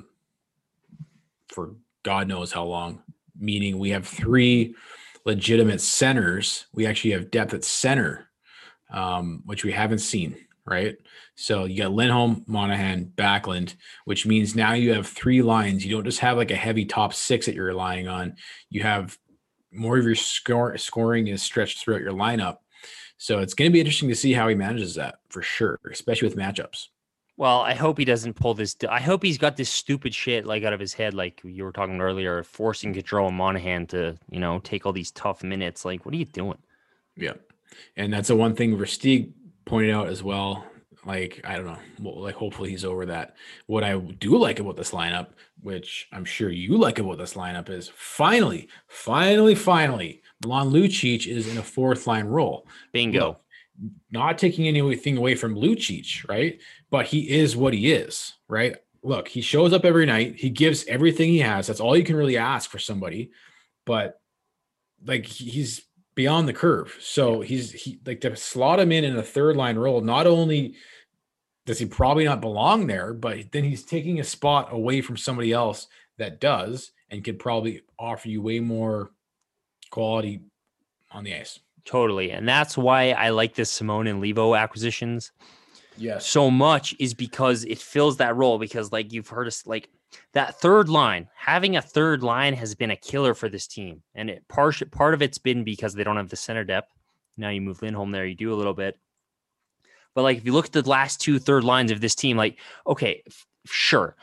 for God knows how long. Meaning we have three legitimate centers. We actually have depth at center, um, which we haven't seen, right? So you got Lindholm, Monahan, Backlund, which means now you have three lines. You don't just have like a heavy top six that you're relying on. You have more of your score, scoring is stretched throughout your lineup. So it's going to be interesting to see how he manages that for sure, especially with matchups. Well, I hope he doesn't pull this. I hope he's got this stupid shit like out of his head, like you were talking earlier, forcing Gaudreau and Monahan to, you know, take all these tough minutes. Like, what are you doing? Yeah. And that's the one thing Versteeg pointed out as well. Like, I don't know, well, like hopefully he's over that. What I do like about this lineup, which I'm sure you like about this lineup, is finally, finally, finally, Milan Lucic is in a fourth line role. Bingo. Look, not taking anything away from Lucic, right? But he is what he is, right? Look, he shows up every night. He gives everything he has. That's all you can really ask for somebody. But like he's beyond the curve. So he's he like to slot him in in a third line role. Not only does he probably not belong there, but then he's taking a spot away from somebody else that does and could probably offer you way more quality on the ice. Totally. And that's why I like this Simone and Levo acquisitions yes. so much, is because it fills that role. Because like you've heard us, like that third line, having a third line has been a killer for this team. And it part, part of it's been because they don't have the center depth. Now you move Lindholm there, you do a little bit. But like if you look at the last two third lines of this team, like, okay, f- sure.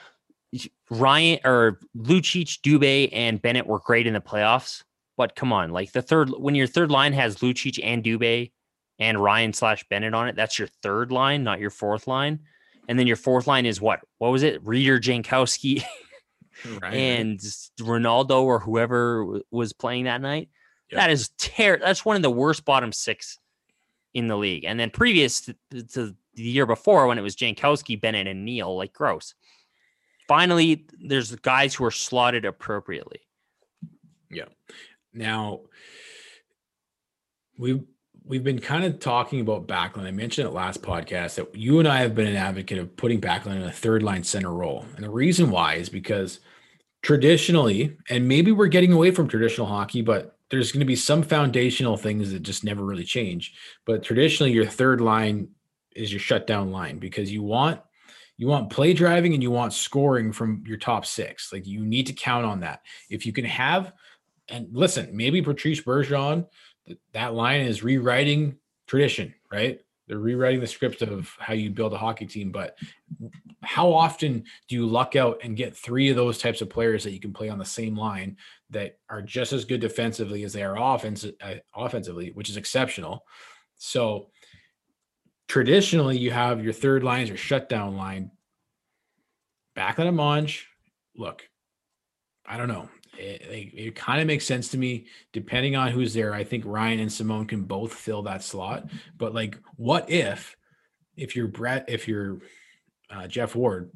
Ryan or Lucic, Dubé, and Bennett were great in the playoffs. But come on, like the third, when your third line has Lucic and Dubé and Ryan slash Bennett on it, that's your third line, not your fourth line. And then your fourth line is what? What was it? Reeder, Jankowski, right, and Ronaldo or whoever was playing that night. Yep. That is ter- That's one of the worst bottom six in the league. And then previous to, to the year before, when it was Jankowski, Bennett, and Neal, like gross. Finally, there's guys who are slotted appropriately. Yeah. Now, we've we've been kind of talking about Backlund. I mentioned it last podcast that you and I have been an advocate of putting Backlund in a third line center role. And the reason why is because traditionally, and maybe we're getting away from traditional hockey, but there's going to be some foundational things that just never really change. But traditionally, your third line is your shutdown line because you want you want play driving and you want scoring from your top six. Like you need to count on that. If you can have And listen, maybe Patrice Bergeron, that line is rewriting tradition, right? They're rewriting the script of how you build a hockey team. But how often do you luck out and get three of those types of players that you can play on the same line that are just as good defensively as they are offense, uh, offensively, which is exceptional. So traditionally, you have your third line as your shutdown line. Backlund and Monge, look, I don't know. It, it, it kind of makes sense to me depending on who's there. I think Ryan and Simone can both fill that slot. But like, what if, if you're Brett, if you're uh, Jeff Ward,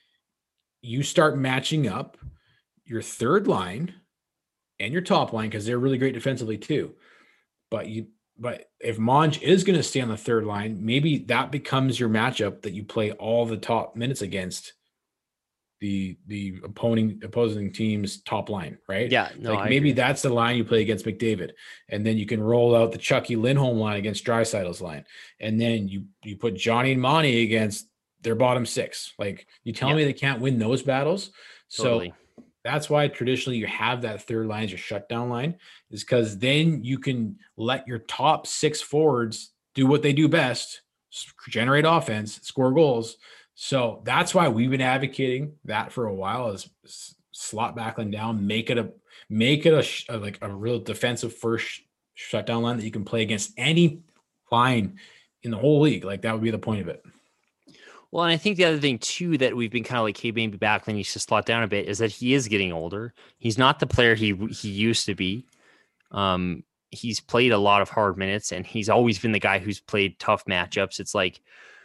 you start matching up your third line and your top line because they're really great defensively too. But you, but if Monge is going to stay on the third line, maybe that becomes your matchup that you play all the top minutes against the the opposing opposing team's top line, right? Yeah, no, like I maybe agree. that's the line you play against McDavid, and then you can roll out the Chucky Lindholm line against Draisaitl's line, and then you you put Johnny and Monty against their bottom six. Like you tell Yeah. me they can't win those battles, Totally. so that's why traditionally you have that third line as your shutdown line, is because then you can let your top six forwards do what they do best, generate offense, score goals. So that's why we've been advocating that for a while, is slot Backlund down, make it a make it a, a like a real defensive first shutdown line that you can play against any line in the whole league. Like that would be the point of it. Well, and I think the other thing too that we've been kind of like, hey, maybe Backlund needs to slot down a bit, is that he is getting older. He's not the player he he used to be. Um, he's played a lot of hard minutes, and he's always been the guy who's played tough matchups. It's like,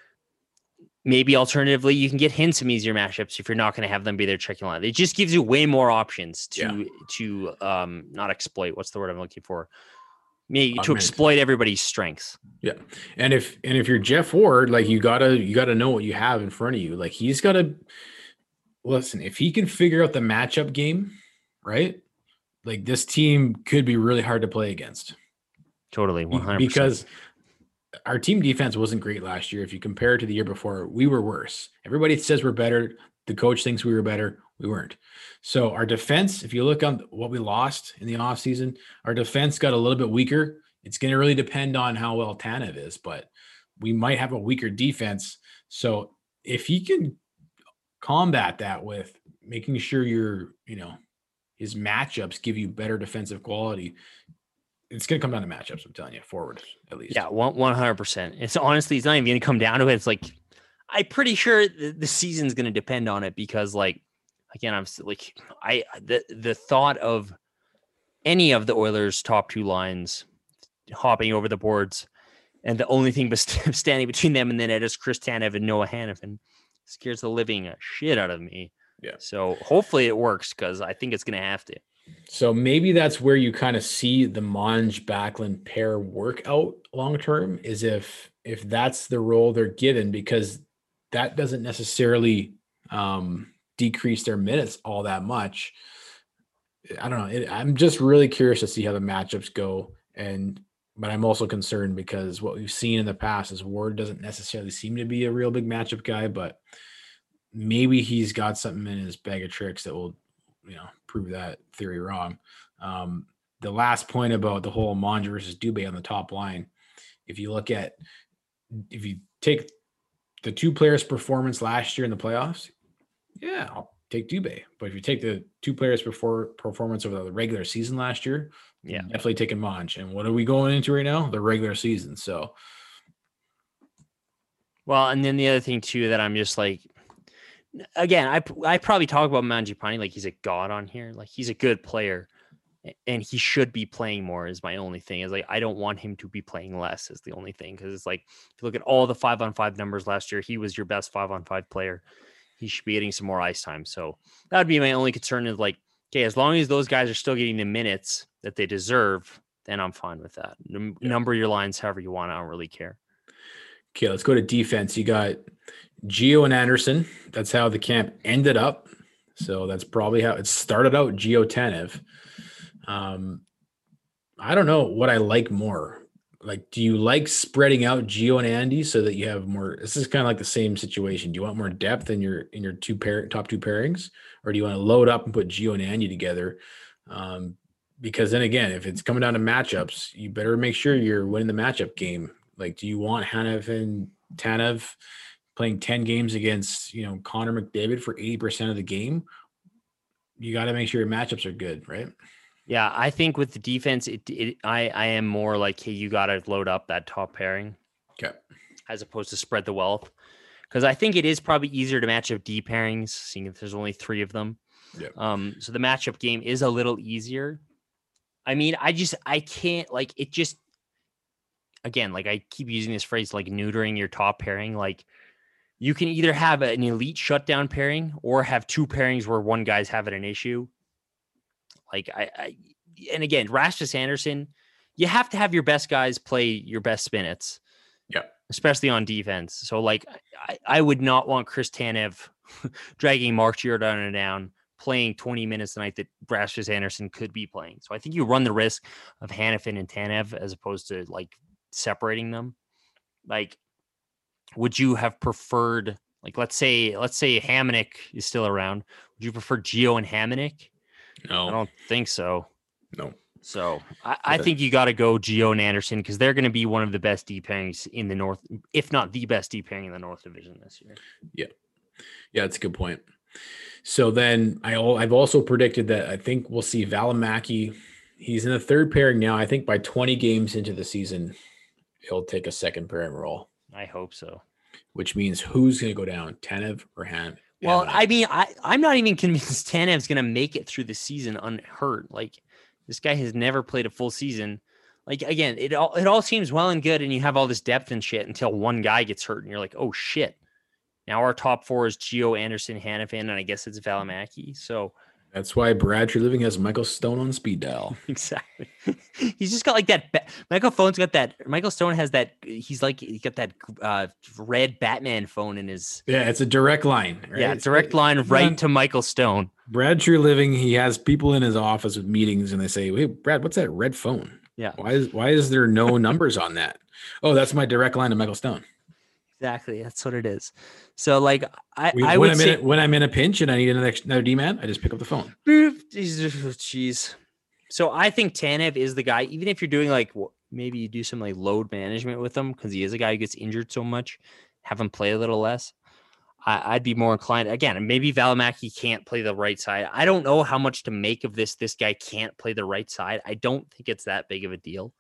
maybe alternatively, you can get him some easier matchups if you're not going to have them be their checking line. It just gives you way more options to Yeah. to um not exploit. What's the word I'm looking for? Maybe to Augment. exploit everybody's strengths. Yeah. And if and if you're Jeff Ward, like you gotta you gotta know what you have in front of you. Like he's gotta listen, if he can figure out the matchup game, right? Like this team could be really hard to play against. Totally, one hundred percent. Because our team defense wasn't great last year. If you compare it to the year before, we were worse. Everybody says we're better. The coach thinks we were better. We weren't. So our defense, if you look on what we lost in the offseason, our defense got a little bit weaker. It's going to really depend on how well Tanev is, but we might have a weaker defense. So if he can combat that with making sure you're, you know, his matchups give you better defensive quality, it's going to come down to matchups. I'm telling you, forward at least. Yeah, one one hundred percent. It's honestly, it's not even going to come down to it. It's like, I'm pretty sure the, the season's going to depend on it because, like, again, I'm still, like, I the the thought of any of the Oilers' top two lines hopping over the boards, and the only thing but standing between them and the net is Chris Tanev and Noah Hanifin scares the living shit out of me. Yeah. So hopefully it works because I think it's going to have to. So maybe that's where you kind of see the Monge Backlund pair work out long term, is if if that's the role they're given, because that doesn't necessarily um, decrease their minutes all that much. I don't know. It, I'm just really curious to see how the matchups go, and but I'm also concerned because what we've seen in the past is Ward doesn't necessarily seem to be a real big matchup guy, but maybe he's got something in his bag of tricks that will, you know, prove that theory wrong. Um, the last point about the whole Monge versus Dubé on the top line, if you look at, if you take the two players' performance last year in the playoffs, yeah, I'll take Dubé. But if you take the two players' before performance over the regular season last year, yeah, definitely taking Monge. And what are we going into right now? The regular season. So, well, and then the other thing too that I'm just like, again, I I probably talk about Mangiapane like he's a god on here. Like, he's a good player, and he should be playing more. Is my only thing. Is like, I don't want him to be playing less. Is the only thing, because it's like, if you look at all the five on five numbers last year, he was your best five on five player. He should be getting some more ice time. So that would be my only concern. Is like, okay, as long as those guys are still getting the minutes that they deserve, then I'm fine with that. Num- yeah. Number your lines however you want. I don't really care. Okay, let's go to defense. You got Gio and Anderson. That's how the camp ended up. So that's probably how it started out. Gio Tanev. Um, I don't know what I like more. Like, do you like spreading out Gio and Andy so that you have more? This is kind of like the same situation. Do you want more depth in your in your two pair top two pairings, or do you want to load up and put Gio and Andy together? Um, because then again, if it's coming down to matchups, you better make sure you're winning the matchup game. Like, do you want Hanif and Tanev playing ten games against, you know, Connor McDavid for eighty percent of the game? You got to make sure your matchups are good, right? Yeah, I think with the defense, it, it I, I am more like, hey, you got to load up that top pairing. Okay. As opposed to spread the wealth. Because I think it is probably easier to match up D pairings, seeing if there's only three of them. Yeah. Um, so the matchup game is a little easier. I mean, I just, I can't, like, it just, again, like, I keep using this phrase, like, neutering your top pairing. Like, you can either have an elite shutdown pairing or have two pairings where one guy's having an issue. Like, I, I and again, Rasmus Anderson, you have to have your best guys play your best minutes. Yeah. Especially on defense. So, like, I, I would not want Chris Tanev dragging Mark Giordano down, playing twenty minutes a night that Rasmus Anderson could be playing. So I think you run the risk of Hanifin and Tanev as opposed to, like, separating them. Like, would you have preferred, like, let's say, let's say Hamonic is still around. Would you prefer Gio and Hamonic? No, I don't think so. No. So I, I think you got to go Gio and Anderson because they're going to be one of the best deep pairings in the North, if not the best deep pairing in the North Division this year. Yeah. Yeah, that's a good point. So then I, I've also predicted that I think we'll see Valimaki. He's in the third pairing now. I think by twenty games into the season, he'll take a second pairing role. I hope so. Which means who's going to go down, Tanev or Han? Well, I mean, I, I'm not even convinced Tanev's going to make it through the season unhurt. Like, this guy has never played a full season. Like, again, it all it all seems well and good, and you have all this depth and shit until one guy gets hurt, and you're like, oh, shit. Now our top four is Gio, Anderson, Hanifin, and I guess it's Valimaki. So that's why Brad True Living has Michael Stone on speed dial. Exactly. He's just got like that. Ba- Michael Phone's got that. Michael Stone has that. He's like, he got that uh, red Batman phone in his. Yeah, it's a direct line. Right? Yeah, direct line right yeah. to Michael Stone. Brad True Living, he has people in his office with meetings and they say, hey, Brad, what's that red phone? Yeah. Why is why is there no numbers on that? Oh, that's my direct line to Michael Stone. Exactly. That's what it is. So like I, We, I when would I'm say in a, when I'm in a pinch and I need another, another D-man, I just pick up the phone. jeez. So I think Tanev is the guy, even if you're doing like maybe you do some like load management with him because he is a guy who gets injured so much, have him play a little less. I, I'd be more inclined again. Maybe Valimaki can't play the right side. I don't know how much to make of this. This guy can't play the right side. I don't think it's that big of a deal.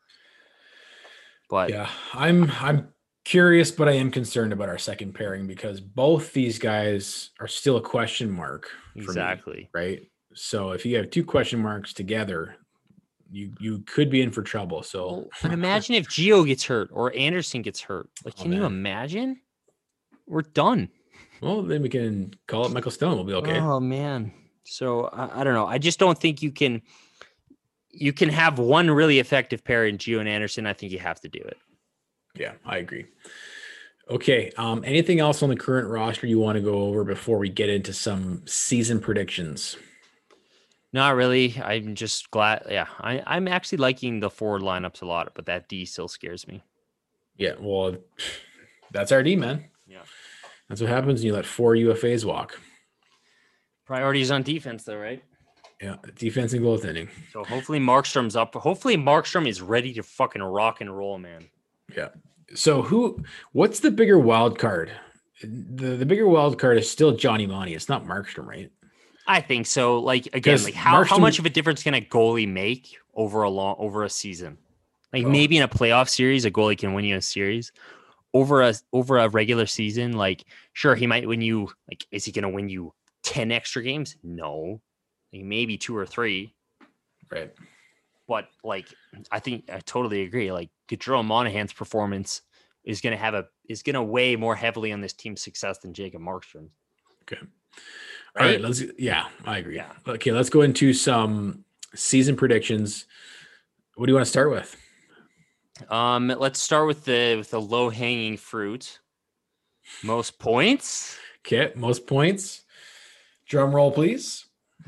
But yeah, I'm I'm curious, but I am concerned about our second pairing because both these guys are still a question mark. Exactly. Me, right. So if you have two question marks together, you you could be in for trouble. So, well, but imagine if Gio gets hurt or Anderson gets hurt. Like, can oh, you imagine? We're done. Well, then we can call it Michael Stone. We'll be okay. Oh man. So I, I don't know. I just don't think you can. You can have one really effective pair in Gio and Anderson. I think you have to do it. Yeah, I agree. Okay. Um, anything else on the current roster you want to go over before we get into some season predictions? Not really. I'm just glad. Yeah, I, I'm actually liking the forward lineups a lot, but that D still scares me. Yeah, well, that's our D, man. Yeah. That's what happens when you let four U F As walk. Priorities on defense, though, right? Yeah, defense and goaltending. So hopefully Markstrom's up. Hopefully Markstrom is ready to fucking rock and roll, man. Yeah. So who? What's the bigger wild card? The the bigger wild card is still Johnny Monty. It's not Markstrom, right? I think so. Like again, like how, Markstrom, how much of a difference can a goalie make over a long over a season? Like oh. maybe in a playoff series, a goalie can win you a series. Over a over a regular season, like sure he might win you. Like is he going to win you ten extra games? No. Like maybe two or three. Right. But like, I think I totally agree. Like Gaudreau Monahan's performance is going to have a, is going to weigh more heavily on this team's success than Jacob Markstrom. Okay. All right. right. Let's, yeah, I agree. Yeah. Okay. Let's go into some season predictions. What do you want to start with? Um, let's start with the, with the low hanging fruit. Most points. Okay. Most points. Drum roll, please.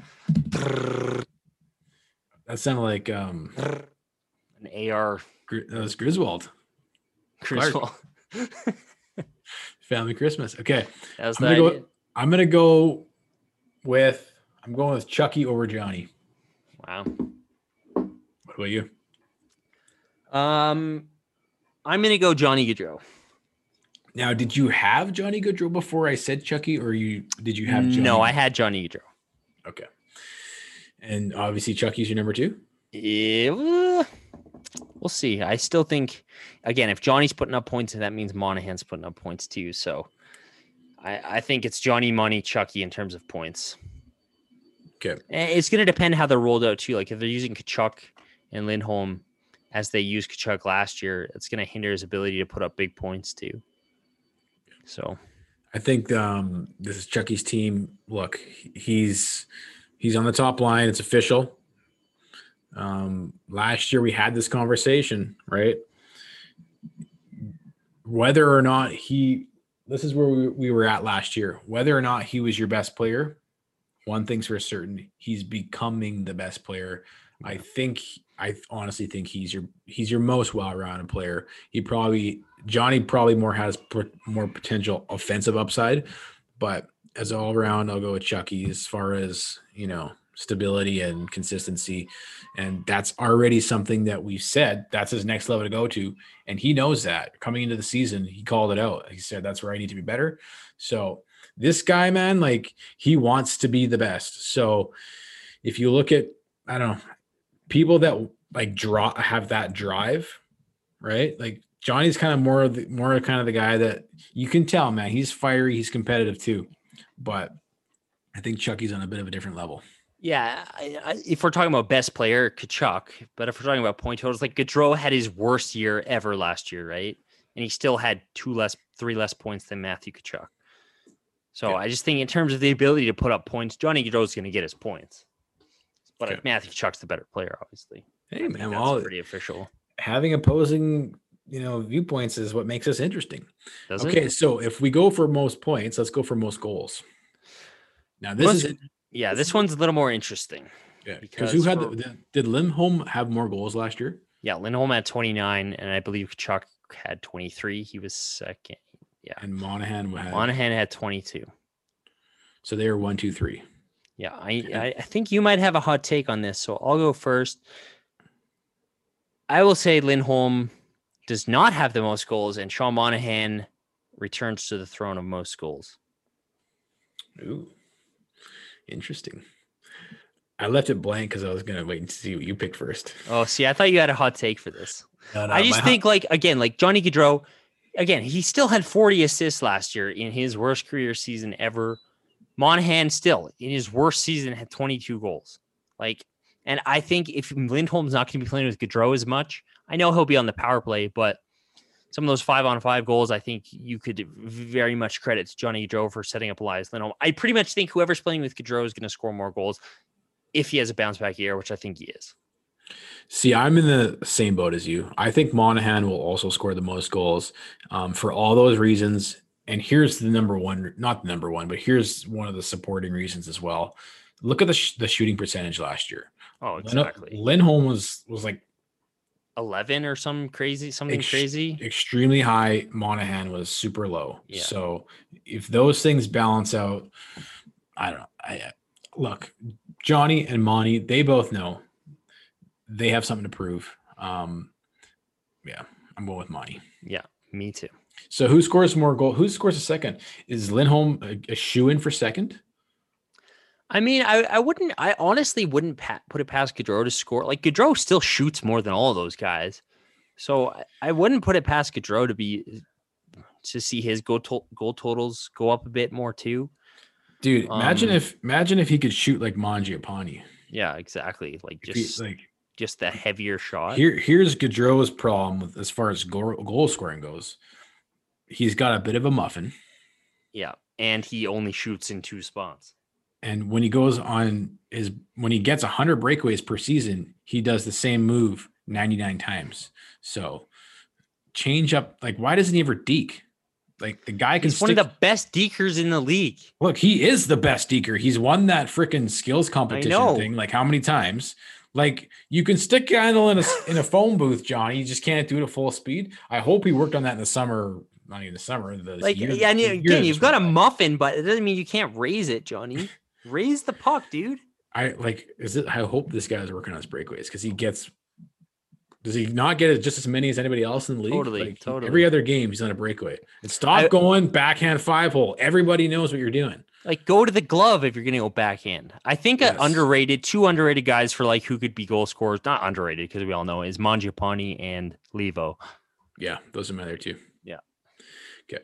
That sounded like um an A R. That was Griswold. Griswold. Family Christmas. Okay. That was I'm gonna, go, I'm gonna go with I'm going with Chucky over Johnny. Wow. What about you? Um I'm gonna go Johnny Gaudreau. Now, did you have Johnny Gaudreau before I said Chucky, or you did you have Johnny? No, I had Johnny Gaudreau. Okay. And obviously Chucky's your number two? Yeah, we'll see. I still think, again, if Johnny's putting up points, that means Monahan's putting up points too. So I, I think it's Johnny, Money, Chucky in terms of points. Okay. It's going to depend how they're rolled out too. Like if they're using Tkachuk and Lindholm as they used Tkachuk last year, it's going to hinder his ability to put up big points too. So I think um, this is Chucky's team. Look, he's he's on the top line. It's official. Um, last year we had this conversation, right? Whether or not he, this is where we, we were at last year. Whether or not he was your best player, one thing's for certain: he's becoming the best player. I think. I honestly think he's your he's your most well-rounded player. He probably Johnny probably more has p- more potential offensive upside, but as all around, I'll go with Chucky as far as you know stability and consistency, and that's already something that we've said that's his next level to go to, and he knows that coming into the season. He called it out. He said that's where I need to be better. So this guy, man, like he wants to be the best. So if you look at I don't know. People that like draw have that drive, right? Like Johnny's kind of more of the more kind of the guy that you can tell, man, he's fiery, he's competitive too. But I think Chucky's on a bit of a different level. Yeah, I, I, if we're talking about best player, Tkachuk, but if we're talking about point totals, like Gaudreau had his worst year ever last year, right? And he still had two less, three less points than Matthew Tkachuk. So yeah. I just think in terms of the ability to put up points, Johnny Gaudreau is going to get his points. But okay. Matthew Tkachuk's the better player, obviously. Hey, man, that's well, pretty official. Having opposing, you know, viewpoints is what makes us interesting. Does okay, it? So if we go for most points, let's go for most goals. Now this most, is yeah, this one's a little more interesting. Yeah, because who had for, the, did Lindholm have more goals last year? Yeah, Lindholm had twenty-nine, and I believe Kachuk had twenty-three. He was second. Yeah. And Monahan had Monahan had twenty-two. So they were one, two, three. Yeah, I, I I think you might have a hot take on this, so I'll go first. I will say Lindholm does not have the most goals, and Sean Monahan returns to the throne of most goals. Ooh, interesting. I left it blank because I was going to wait and see what you picked first. Oh, see, I thought you had a hot take for this. No, no, I just think, hot- like, again, like Johnny Gaudreau, again, he still had forty assists last year in his worst career season ever. Monahan still, in his worst season, had twenty-two goals. Like, and I think if Lindholm's not going to be playing with Gaudreau as much, I know he'll be on the power play, but some of those five on five goals, I think you could very much credit to Johnny Gaudreau for setting up Elias Lindholm. I pretty much think whoever's playing with Gaudreau is going to score more goals if he has a bounce back year, which I think he is. See, I'm in the same boat as you. I think Monahan will also score the most goals um, for all those reasons. And here's the number one, not the number one, but here's one of the supporting reasons as well. Look at the sh- the shooting percentage last year. Oh, exactly. Lin- Lindholm was was like eleven or some crazy, something ex- crazy. extremely high. Monahan was super low. Yeah. So if those things balance out, I don't know. I look, Johnny and Monty, they both know they have something to prove. Um, yeah, I'm going with Monty. Yeah, me too. So who scores more goal? Who scores a second? Is Lindholm a, a shoe in for second? I mean, I, I wouldn't, I honestly wouldn't pa- put it past Gaudreau to score. Like, Gaudreau still shoots more than all of those guys. So I, I wouldn't put it past Gaudreau to be, to see his goal, to- goal totals go up a bit more too. Dude, imagine Um, if, imagine if he could shoot like Mangiapane. Yeah, exactly. Like, If he- just, like just the heavier shot. here, here's Gaudreau's problem with, as far as goal, goal scoring goes. He's got a bit of a muffin. Yeah. And he only shoots in two spots. And when he goes on his, when he gets one hundred breakaways per season, he does the same move ninety-nine times. So change up. Like, why doesn't he ever deke? Like, the guy can He's one stick. of the best dekers in the league. Look, he is the best deker. He's won that freaking skills competition know. thing. Like, how many times? Like, you can stick a handle in a, in a phone booth, Johnny. You just can't do it at full speed. I hope he worked on that in the summer. Not even the summer. The Like, year, yeah, and the again, year you've just got a went by. muffin, but it doesn't mean you can't raise it, Johnny. Raise the puck, dude. I like. Is it? I hope this guy's working on his breakaways because he gets. Does he not get it just as many as anybody else in the league? Totally, Like, totally. Every other game, he's on a breakaway. And stop I- going backhand five hole. Everybody knows what you're doing. Like, go to the glove if you're going to go backhand. I think Yes. an underrated, two underrated guys for like who could be goal scorers, not underrated because we all know is Mangiapane and Levo. Yeah, those are my other two. Yeah. Okay.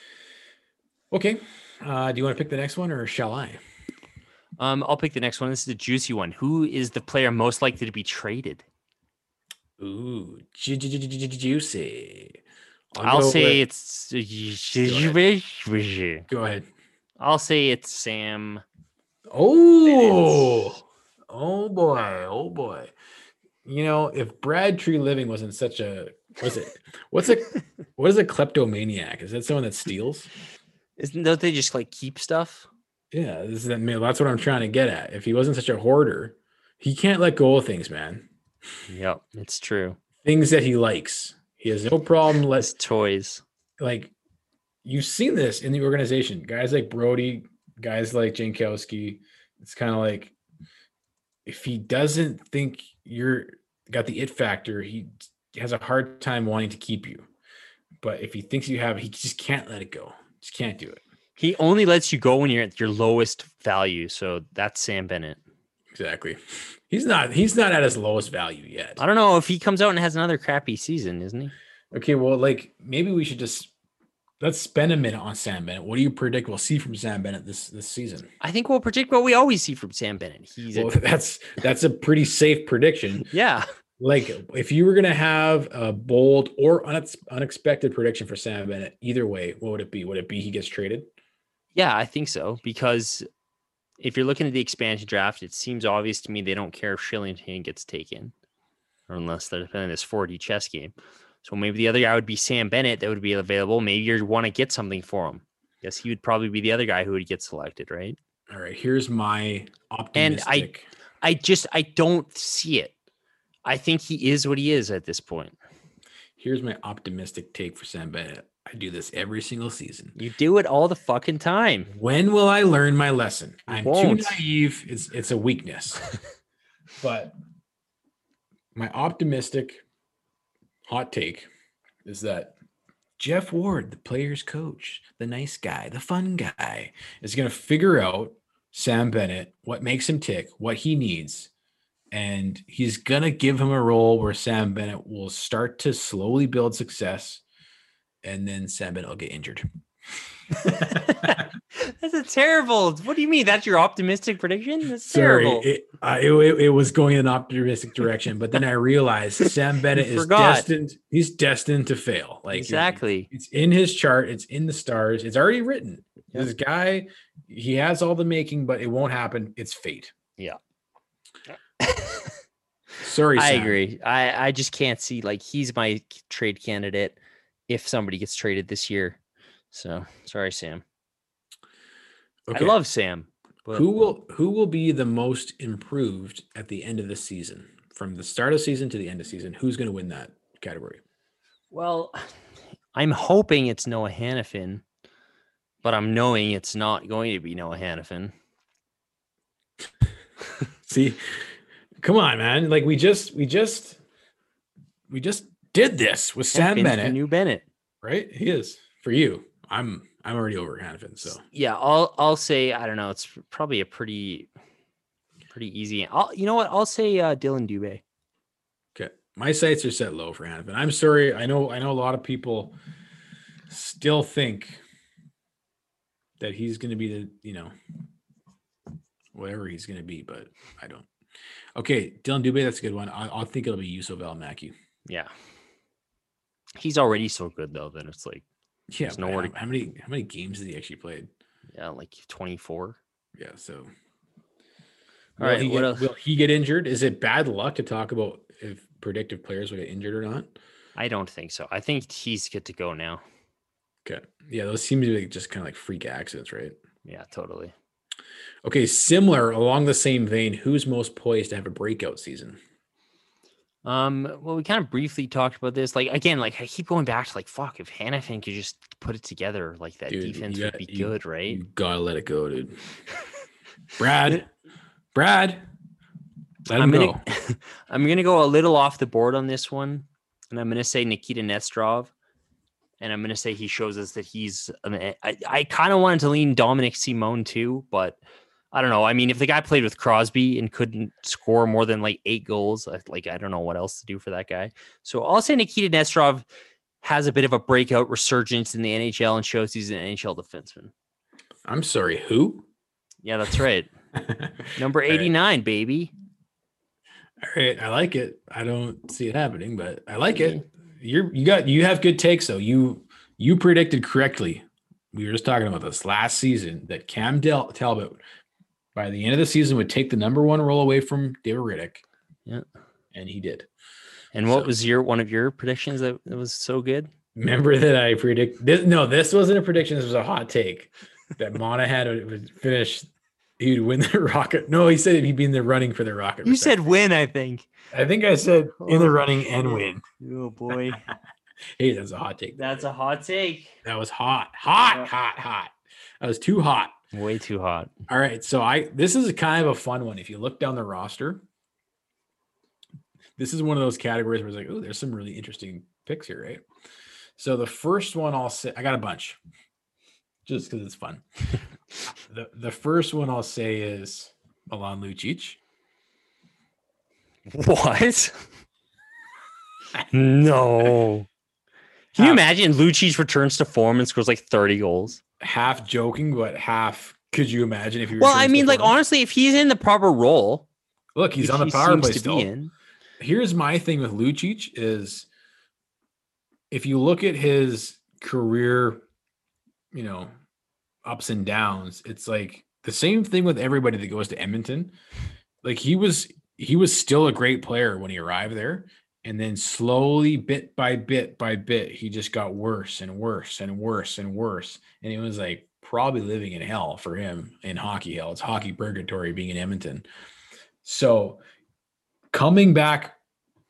Okay. Uh, do you want to pick the next one or shall I? Um, I'll pick the next one. This is a juicy one. Who is the player most likely to be traded? Ooh, ju- ju- ju- ju- ju- juicy. I'll go say with- it's. Go ahead. I'll say it's Sam. Oh, oh boy, oh boy. You know, if Brad Tree Living wasn't such a what's it? What's a what is a kleptomaniac? Is that someone that steals? Isn't don't they just like keep stuff? Yeah, this is that. That's what I'm trying to get at. If he wasn't such a hoarder, he can't let go of things, man. Yep, it's true. Things that he likes. He has no problem It's let toys. like you've seen this in the organization. Guys like Brody, guys like Jankowski. It's kind of like if he doesn't think you're got the it factor, he has a hard time wanting to keep you. But if he thinks you have, he just can't let it go. Just can't do it. He only lets you go when you're at your lowest value. So that's Sam Bennett. Exactly. He's not he's not at his lowest value yet. I don't know if he comes out and has another crappy season, isn't he? Okay, well, like maybe we should just let's spend a minute on Sam Bennett. What do you predict we'll see from Sam Bennett this this season? I think we'll predict what we always see from Sam Bennett. He's Well, a, that's that's a pretty safe prediction. yeah. Like if you were gonna have a bold or unex- unexpected prediction for Sam Bennett, either way, what would it be? Would it be he gets traded? Yeah, I think so. Because if you're looking at the expansion draft, it seems obvious to me they don't care if Shillington gets taken, or unless they're playing this four D chess game. So maybe the other guy would be Sam Bennett that would be available. Maybe you want to get something for him. Guess he would probably be the other guy who would get selected, right? All right, here's my optimistic. I just I don't see it. I think he is what he is at this point. Here's my optimistic take for Sam Bennett. I do this every single season. You do it all the fucking time. When will I learn my lesson? You I'm won't. too naive. It's it's a weakness. But my optimistic hot take is that Jeff Ward, the player's coach, the nice guy, the fun guy, is going to figure out Sam Bennett, what makes him tick, what he needs. And he's going to give him a role where Sam Bennett will start to slowly build success. And then Sam Bennett will get injured. That's a terrible. What do you mean? That's your optimistic prediction? That's Sorry, terrible. it, uh, it, it was going in an optimistic direction, but then I realized Sam Bennett is forgot. destined. He's destined to fail. Like Exactly. it's in his chart. It's in the stars. It's already written. Yep. This guy, he has all the making, but it won't happen. It's fate. Yeah. Sorry, I Sam. agree. I, I just can't see, like, he's my trade candidate if somebody gets traded this year. So sorry, Sam. Okay. I love Sam. But Who will who will be the most improved at the end of the season? From the start of the season to the end of the season, who's going to win that category? Well, I'm hoping it's Noah Hannafin, but I'm knowing it's not going to be Noah Hannafin. See, come on, man. Like we just we just we just did this with Sam Hannafin's the Bennett, new Bennett. right? He is for you. I'm I'm already over Hannafin, so Yeah, I'll I'll say I don't know. It's probably a pretty pretty easy. I'll you know what? I'll say uh, Dylan Dubé. okay. My sights are set low for Hannafin. I'm sorry. I know I know a lot of people still think that he's going to be the you know whatever he's going to be, but I don't. Okay, Dylan Dubé, that's a good one. I, I think it'll be Yusuf Al-Maki. Yeah, he's already so good though. Then it's like Yeah, There's but nowhere how, to- how many how many games has he actually played? yeah, like twenty-four. Yeah, so All will right, he what get, else? will he get injured? Is it bad luck to talk about if predictive players will get injured or not? I don't think so. I think he's good to go now. Okay, yeah, those seem to be just kind of like freak accidents, right? Yeah, totally. Okay, similar along the same vein. Who's most poised to have a breakout season? Um, well, we kind of briefly talked about this. Like again, like I keep going back to like fuck, if Hannafin could just put it together, like that Dude, defense you would got- be you- good, right? You gotta let it go, dude. Brad, Brad, let him I'm go. gonna I'm gonna go a little off the board on this one, and I'm gonna say Nikita Nestrov, and I'm gonna say he shows us that he's. I mean, I, I kind of wanted to lean Dominic Simone too, but I don't know. I mean, if the guy played with Crosby and couldn't score more than like eight goals, I, like I don't know what else to do for that guy. So I'll say Nikita Nestrov has a bit of a breakout resurgence in the N H L and shows he's an N H L defenseman. I'm sorry, who? Yeah, that's right. Number All right. eighty-nine, baby. All right, I like it. I don't see it happening, but I like it. You're you got you have good takes though. You you predicted correctly. We were just talking about this last season that Cam Del- Talbot by the end of the season would take the number one role away from David Rittich. Yeah. And he did. And what So- was your one of your predictions that, that was so good? Remember that I predict this? No, this wasn't a prediction. This was a hot take that Monahan would, would finish. He'd win the Rocket. No, he said he'd be in the running for the Rocket. You for said second. win, I think. I think I said in the running and win. Oh boy, Hey, that's a hot take. that's a hot take. That was hot, hot, Yeah. hot, hot. That was too hot. Way too hot. All right, so I this is a kind of a fun one. If you look down the roster, this is one of those categories where it's like, oh, there's some really interesting picks here, right? So the first one I'll say, I got a bunch, just because it's fun. the The first one I'll say is Milan Lucic. What? No. Can you Half- imagine Lucic returns to form and scores like thirty goals? Half joking, but half. Could you imagine if you? Well, I mean, like honestly, if he's in the proper role, look, he's which on the he power seems play to still. be in. Here's my thing with Lucic is if you look at his career, you know, ups and downs, it's like the same thing with everybody that goes to Edmonton. Like he was he was still a great player when he arrived there. And then slowly, bit by bit by bit, he just got worse and worse and worse and worse. And it was like probably living in hell for him in hockey hell. It's hockey purgatory being in Edmonton. So coming back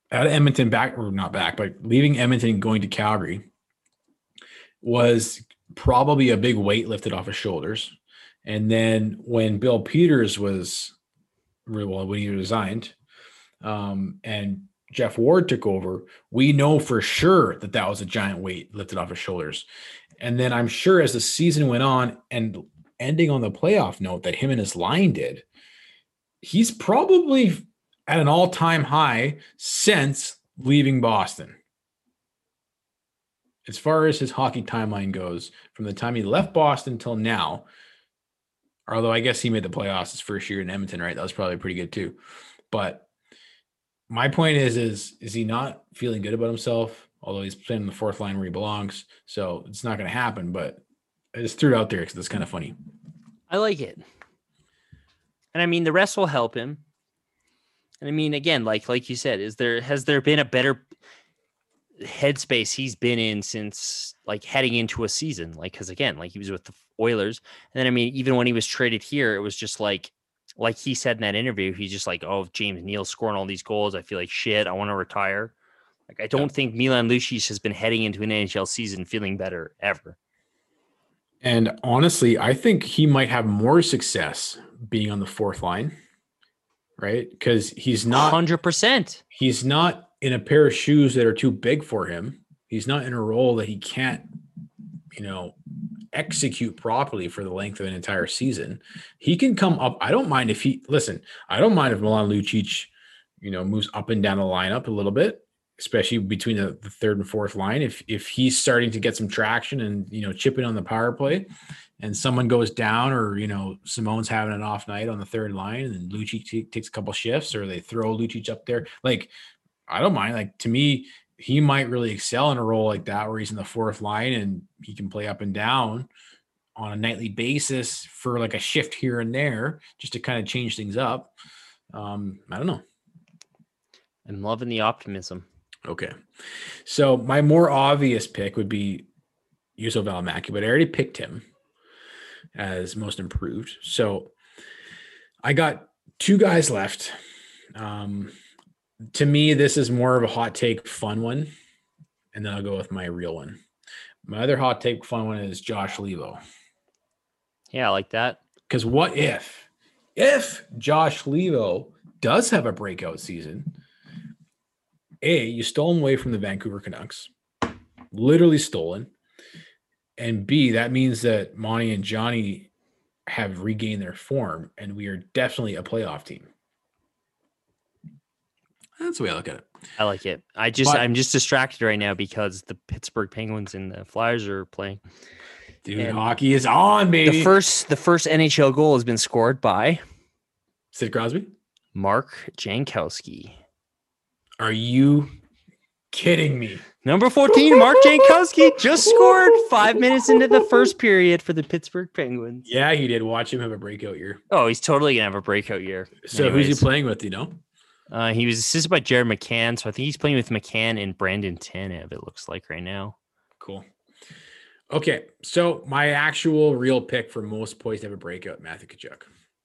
out of Edmonton back, or not back, but leaving Edmonton and going to Calgary was probably a big weight lifted off his shoulders. And then when Bill Peters was, well, when he resigned, um, and Jeff Ward took over, we know for sure that that was a giant weight lifted off his shoulders. And then I'm sure as the season went on and ending on the playoff note that him and his line did, he's probably at an all-time high since leaving Boston. As far as his hockey timeline goes, from the time he left Boston till now, although I guess he made the playoffs his first year in Edmonton, right? That was probably pretty good too. But my point is, is, is he not feeling good about himself? Although he's playing on the fourth line where he belongs. So it's not going to happen, but I just threw it out there because it's kind of funny. I like it. And I mean, the rest will help him. And I mean, again, like, like you said, is there, has there been a better headspace he's been in since like heading into a season? Like, cause again, like he was with the Oilers. And then, I mean, even when he was traded here, it was just like, like he said in that interview, he's just like, oh, James Neal's scoring all these goals, I feel like shit. I want to retire. Like, I don't yeah. think Milan Lucic has been heading into an N H L season feeling better ever. And honestly, I think he might have more success being on the fourth line, right? Because he's not one hundred percent. He's not in a pair of shoes that are too big for him. He's not in a role that he can't, you know, execute properly for the length of an entire season. He can come up. I don't mind if he, listen, I don't mind if Milan Lucic, you know, moves up and down the lineup a little bit, especially between the, the third and fourth line. If if he's starting to get some traction and, you know, chipping on the power play and someone goes down, or, you know, Simone's having an off night on the third line and then Lucic t- takes a couple shifts, or they throw Lucic up there. Like, I don't mind. Like, to me, he might really excel in a role like that where he's in the fourth line and he can play up and down on a nightly basis for like a shift here and there just to kind of change things up. Um, I don't know. I'm loving the optimism. Okay. So my more obvious pick would be Juuso Välimäki, but I already picked him as most improved. So I got two guys left. Um, To me, this is more of a hot take, fun one, and then I'll go with my real one. My other hot take, fun one is Josh Leivo. Yeah, I like that. Because what if, if Josh Leivo does have a breakout season, A, you stole him away from the Vancouver Canucks, literally stolen, and B, that means that Monty and Johnny have regained their form, and we are definitely a playoff team. That's the way I look at it. I like it. I just, But, I'm just distracted right now because the Pittsburgh Penguins and the Flyers are playing. dude, And hockey is on, baby. The first, the first N H L goal has been scored by Sid Crosby? Mark Jankowski. Are you kidding me? Number fourteen, Mark Jankowski just scored five minutes into the first period for the Pittsburgh Penguins. Yeah, he did. Watch him have a breakout year. Oh, he's totally going to have a breakout year. So Anyways. who's he playing with, do you know? Uh, he was assisted by Jared McCann, so I think he's playing with McCann and Brandon Tanev, it looks like right now. Cool. Okay, so my actual real pick for most poised to have a breakout, Matthew Tkachuk.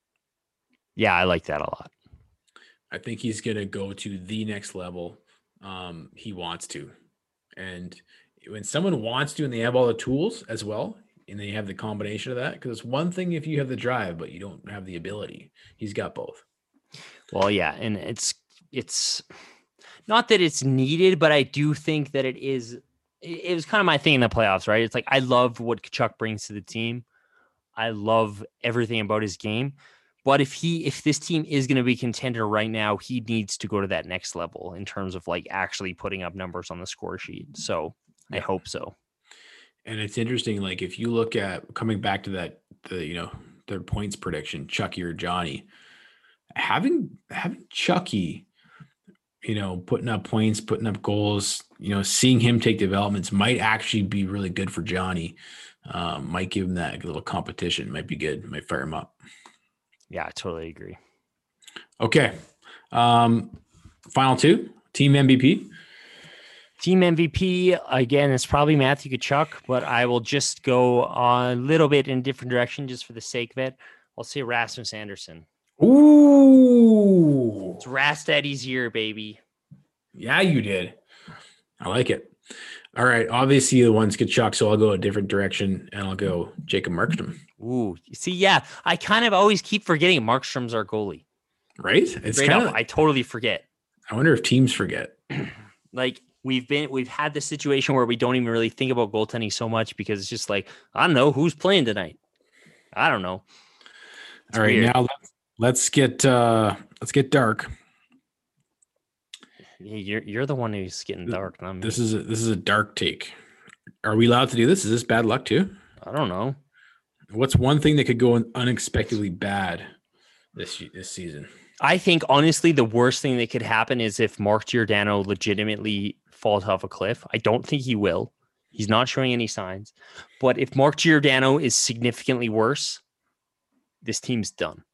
Yeah, I like that a lot. I think he's going to go to the next level. Um, he wants to. And when someone wants to and they have all the tools as well, and they have the combination of that, because it's one thing if you have the drive, but you don't have the ability. He's got both. Well, yeah, and it's it's not that it's needed, but I do think that it is. It was kind of my thing in the playoffs, right? It's like I love what Tkachuk brings to the team. I love everything about his game. But if he, if this team is going to be contender right now, he needs to go to that next level in terms of like actually putting up numbers on the score sheet. So yeah. I hope so. And it's interesting, like if you look at coming back to that, the you know their points prediction, Chucky or Johnny. Having having Chucky, you know, putting up points, putting up goals, you know, seeing him take developments might actually be really good for Johnny. Um, might give him that little competition. Might be good. Might fire him up. Yeah, I totally agree. Okay. Um, final two, team M V P. Team M V P, again, it's probably Matthew Tkachuk, but I will just go a little bit in a different direction just for the sake of it. I'll say Rasmus Anderson. Ooh. It's Rastaddy's year, baby. Yeah, you did. I like it. All right. Obviously, the ones get Chuck, so I'll go a different direction, and I'll go Jacob Markstrom. Ooh, see, yeah, I kind of always keep forgetting Markstrom's our goalie. Right? It's Straight kind up, of. I totally forget. I wonder if teams forget. Like we've been, we've had this situation where we don't even really think about goaltending so much because it's just like, I don't know who's playing tonight. I don't know. It's All right, weird. now let's, let's get uh, let's get dark. Yeah, You're you're the one who's getting dark. Not me. This is a, this is a dark take. Are we allowed to do this? Is this bad luck too? I don't know. What's one thing that could go unexpectedly bad this this season? I think honestly, the worst thing that could happen is if Mark Giordano legitimately falls off a cliff. I don't think he will. He's not showing any signs. But if Mark Giordano is significantly worse, this team's done.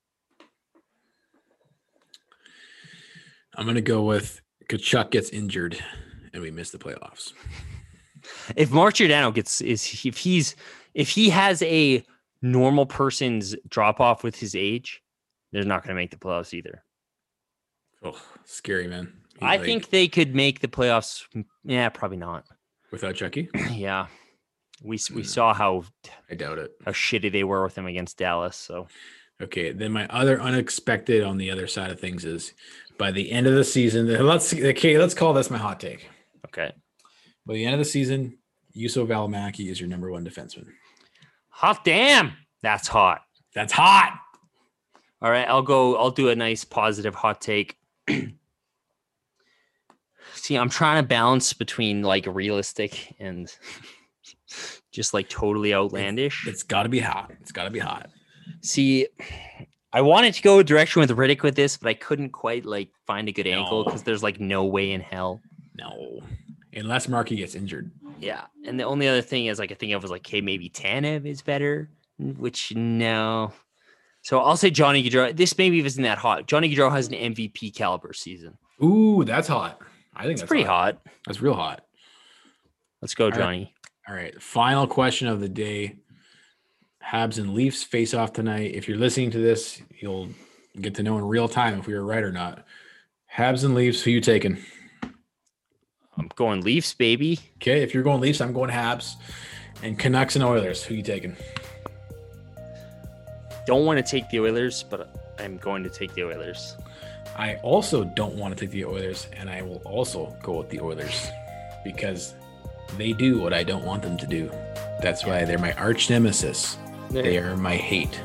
I'm gonna go with Tkachuk gets injured and we miss the playoffs. If Mark Giordano gets is if he's if he has a normal person's drop off with his age, they're not going to make the playoffs either. Oh, scary, man. He's I like, think they could make the playoffs. Yeah, probably not. without Chucky, Yeah, we we Mm. saw how I doubt it. how shitty they were with him against Dallas. So Okay, then my other unexpected on the other side of things is by the end of the season. Let's okay, let's call this my hot take. okay, By the end of the season, Juuso Valimaki is your number one defenseman. hot damn, that's hot. That's hot. All right, I'll go. I'll do a nice positive hot take. See, I'm trying to balance between like realistic and just like totally outlandish. It's got to be hot. It's got to be hot. See, I wanted to go a direction with Riddick with this, but I couldn't quite like find a good angle because there's like no way in hell. No, unless Markey gets injured. Yeah, and the only other thing is like I think I was like, okay, maybe Tanev is better, which no. So I'll say Johnny Gaudreau. This maybe isn't that hot. Johnny Gaudreau has an M V P caliber season. Ooh, that's hot. I think It's that's pretty hot. That's real hot. Let's go, right. Johnny. All right. Final question of the day. Habs and Leafs face off tonight. If you're listening to this, you'll get to know in real time if we were right or not. Habs and Leafs, who you taking? I'm going Leafs, baby. Okay, if you're going Leafs, I'm going Habs. And Canucks and Oilers, who you taking? Don't want to take the Oilers, but I'm going to take the Oilers. I also don't want to take the Oilers, and I will also go with the Oilers because they do what I don't want them to do. That's why they're my arch nemesis. They are my hate.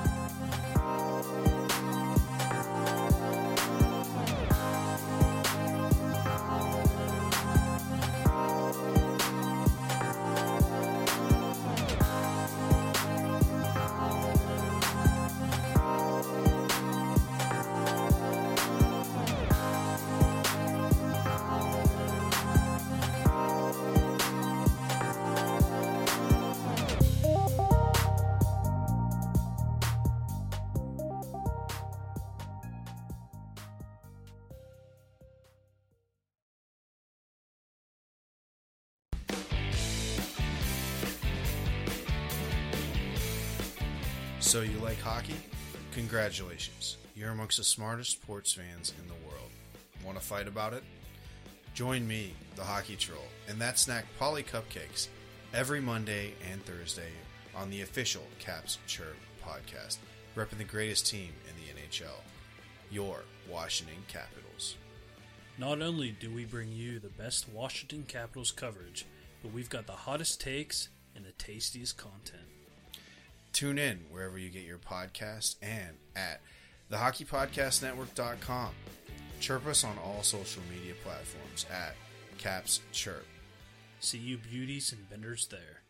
So you like hockey? Congratulations. You're amongst the smartest sports fans in the world. Want to fight about it? Join me, the Hockey Troll, and that snack Polly Cupcakes every Monday and Thursday on the official Caps Chirp podcast, repping the greatest team in the N H L, your Washington Capitals. Not only do we bring you the best Washington Capitals coverage, but we've got the hottest takes and the tastiest content. Tune in wherever you get your podcasts and at the hockey podcast network dot com. Chirp us on all social media platforms at Caps Chirp. See you beauties and benders there.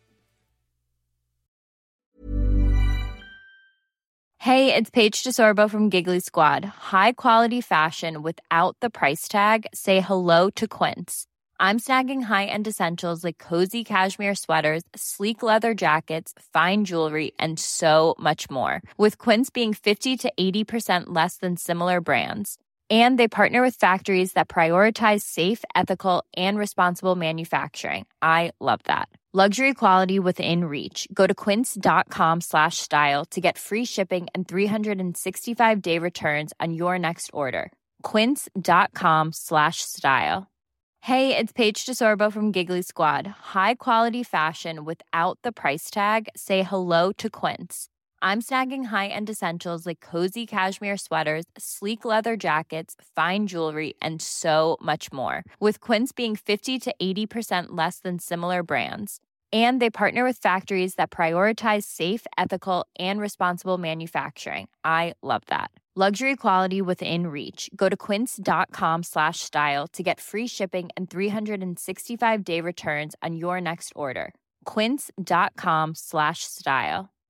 Hey, it's Paige DeSorbo from Giggly Squad. High quality fashion without the price tag. Say hello to Quince. I'm snagging high-end essentials like cozy cashmere sweaters, sleek leather jackets, fine jewelry, and so much more. With Quince being fifty to eighty percent less than similar brands. And they partner with factories that prioritize safe, ethical, and responsible manufacturing. I love that. Luxury quality within reach. Go to quince.com slash style to get free shipping and three sixty-five day returns on your next order. Quince.com slash style. Hey, it's Paige DeSorbo from Giggly Squad. High quality fashion without the price tag. Say hello to Quince. I'm snagging high-end essentials like cozy cashmere sweaters, sleek leather jackets, fine jewelry, and so much more. With Quince being fifty to eighty percent less than similar brands. And they partner with factories that prioritize safe, ethical, and responsible manufacturing. I love that. Luxury quality within reach. Go to quince.com slash style to get free shipping and three sixty-five day returns on your next order. Quince.com slash style.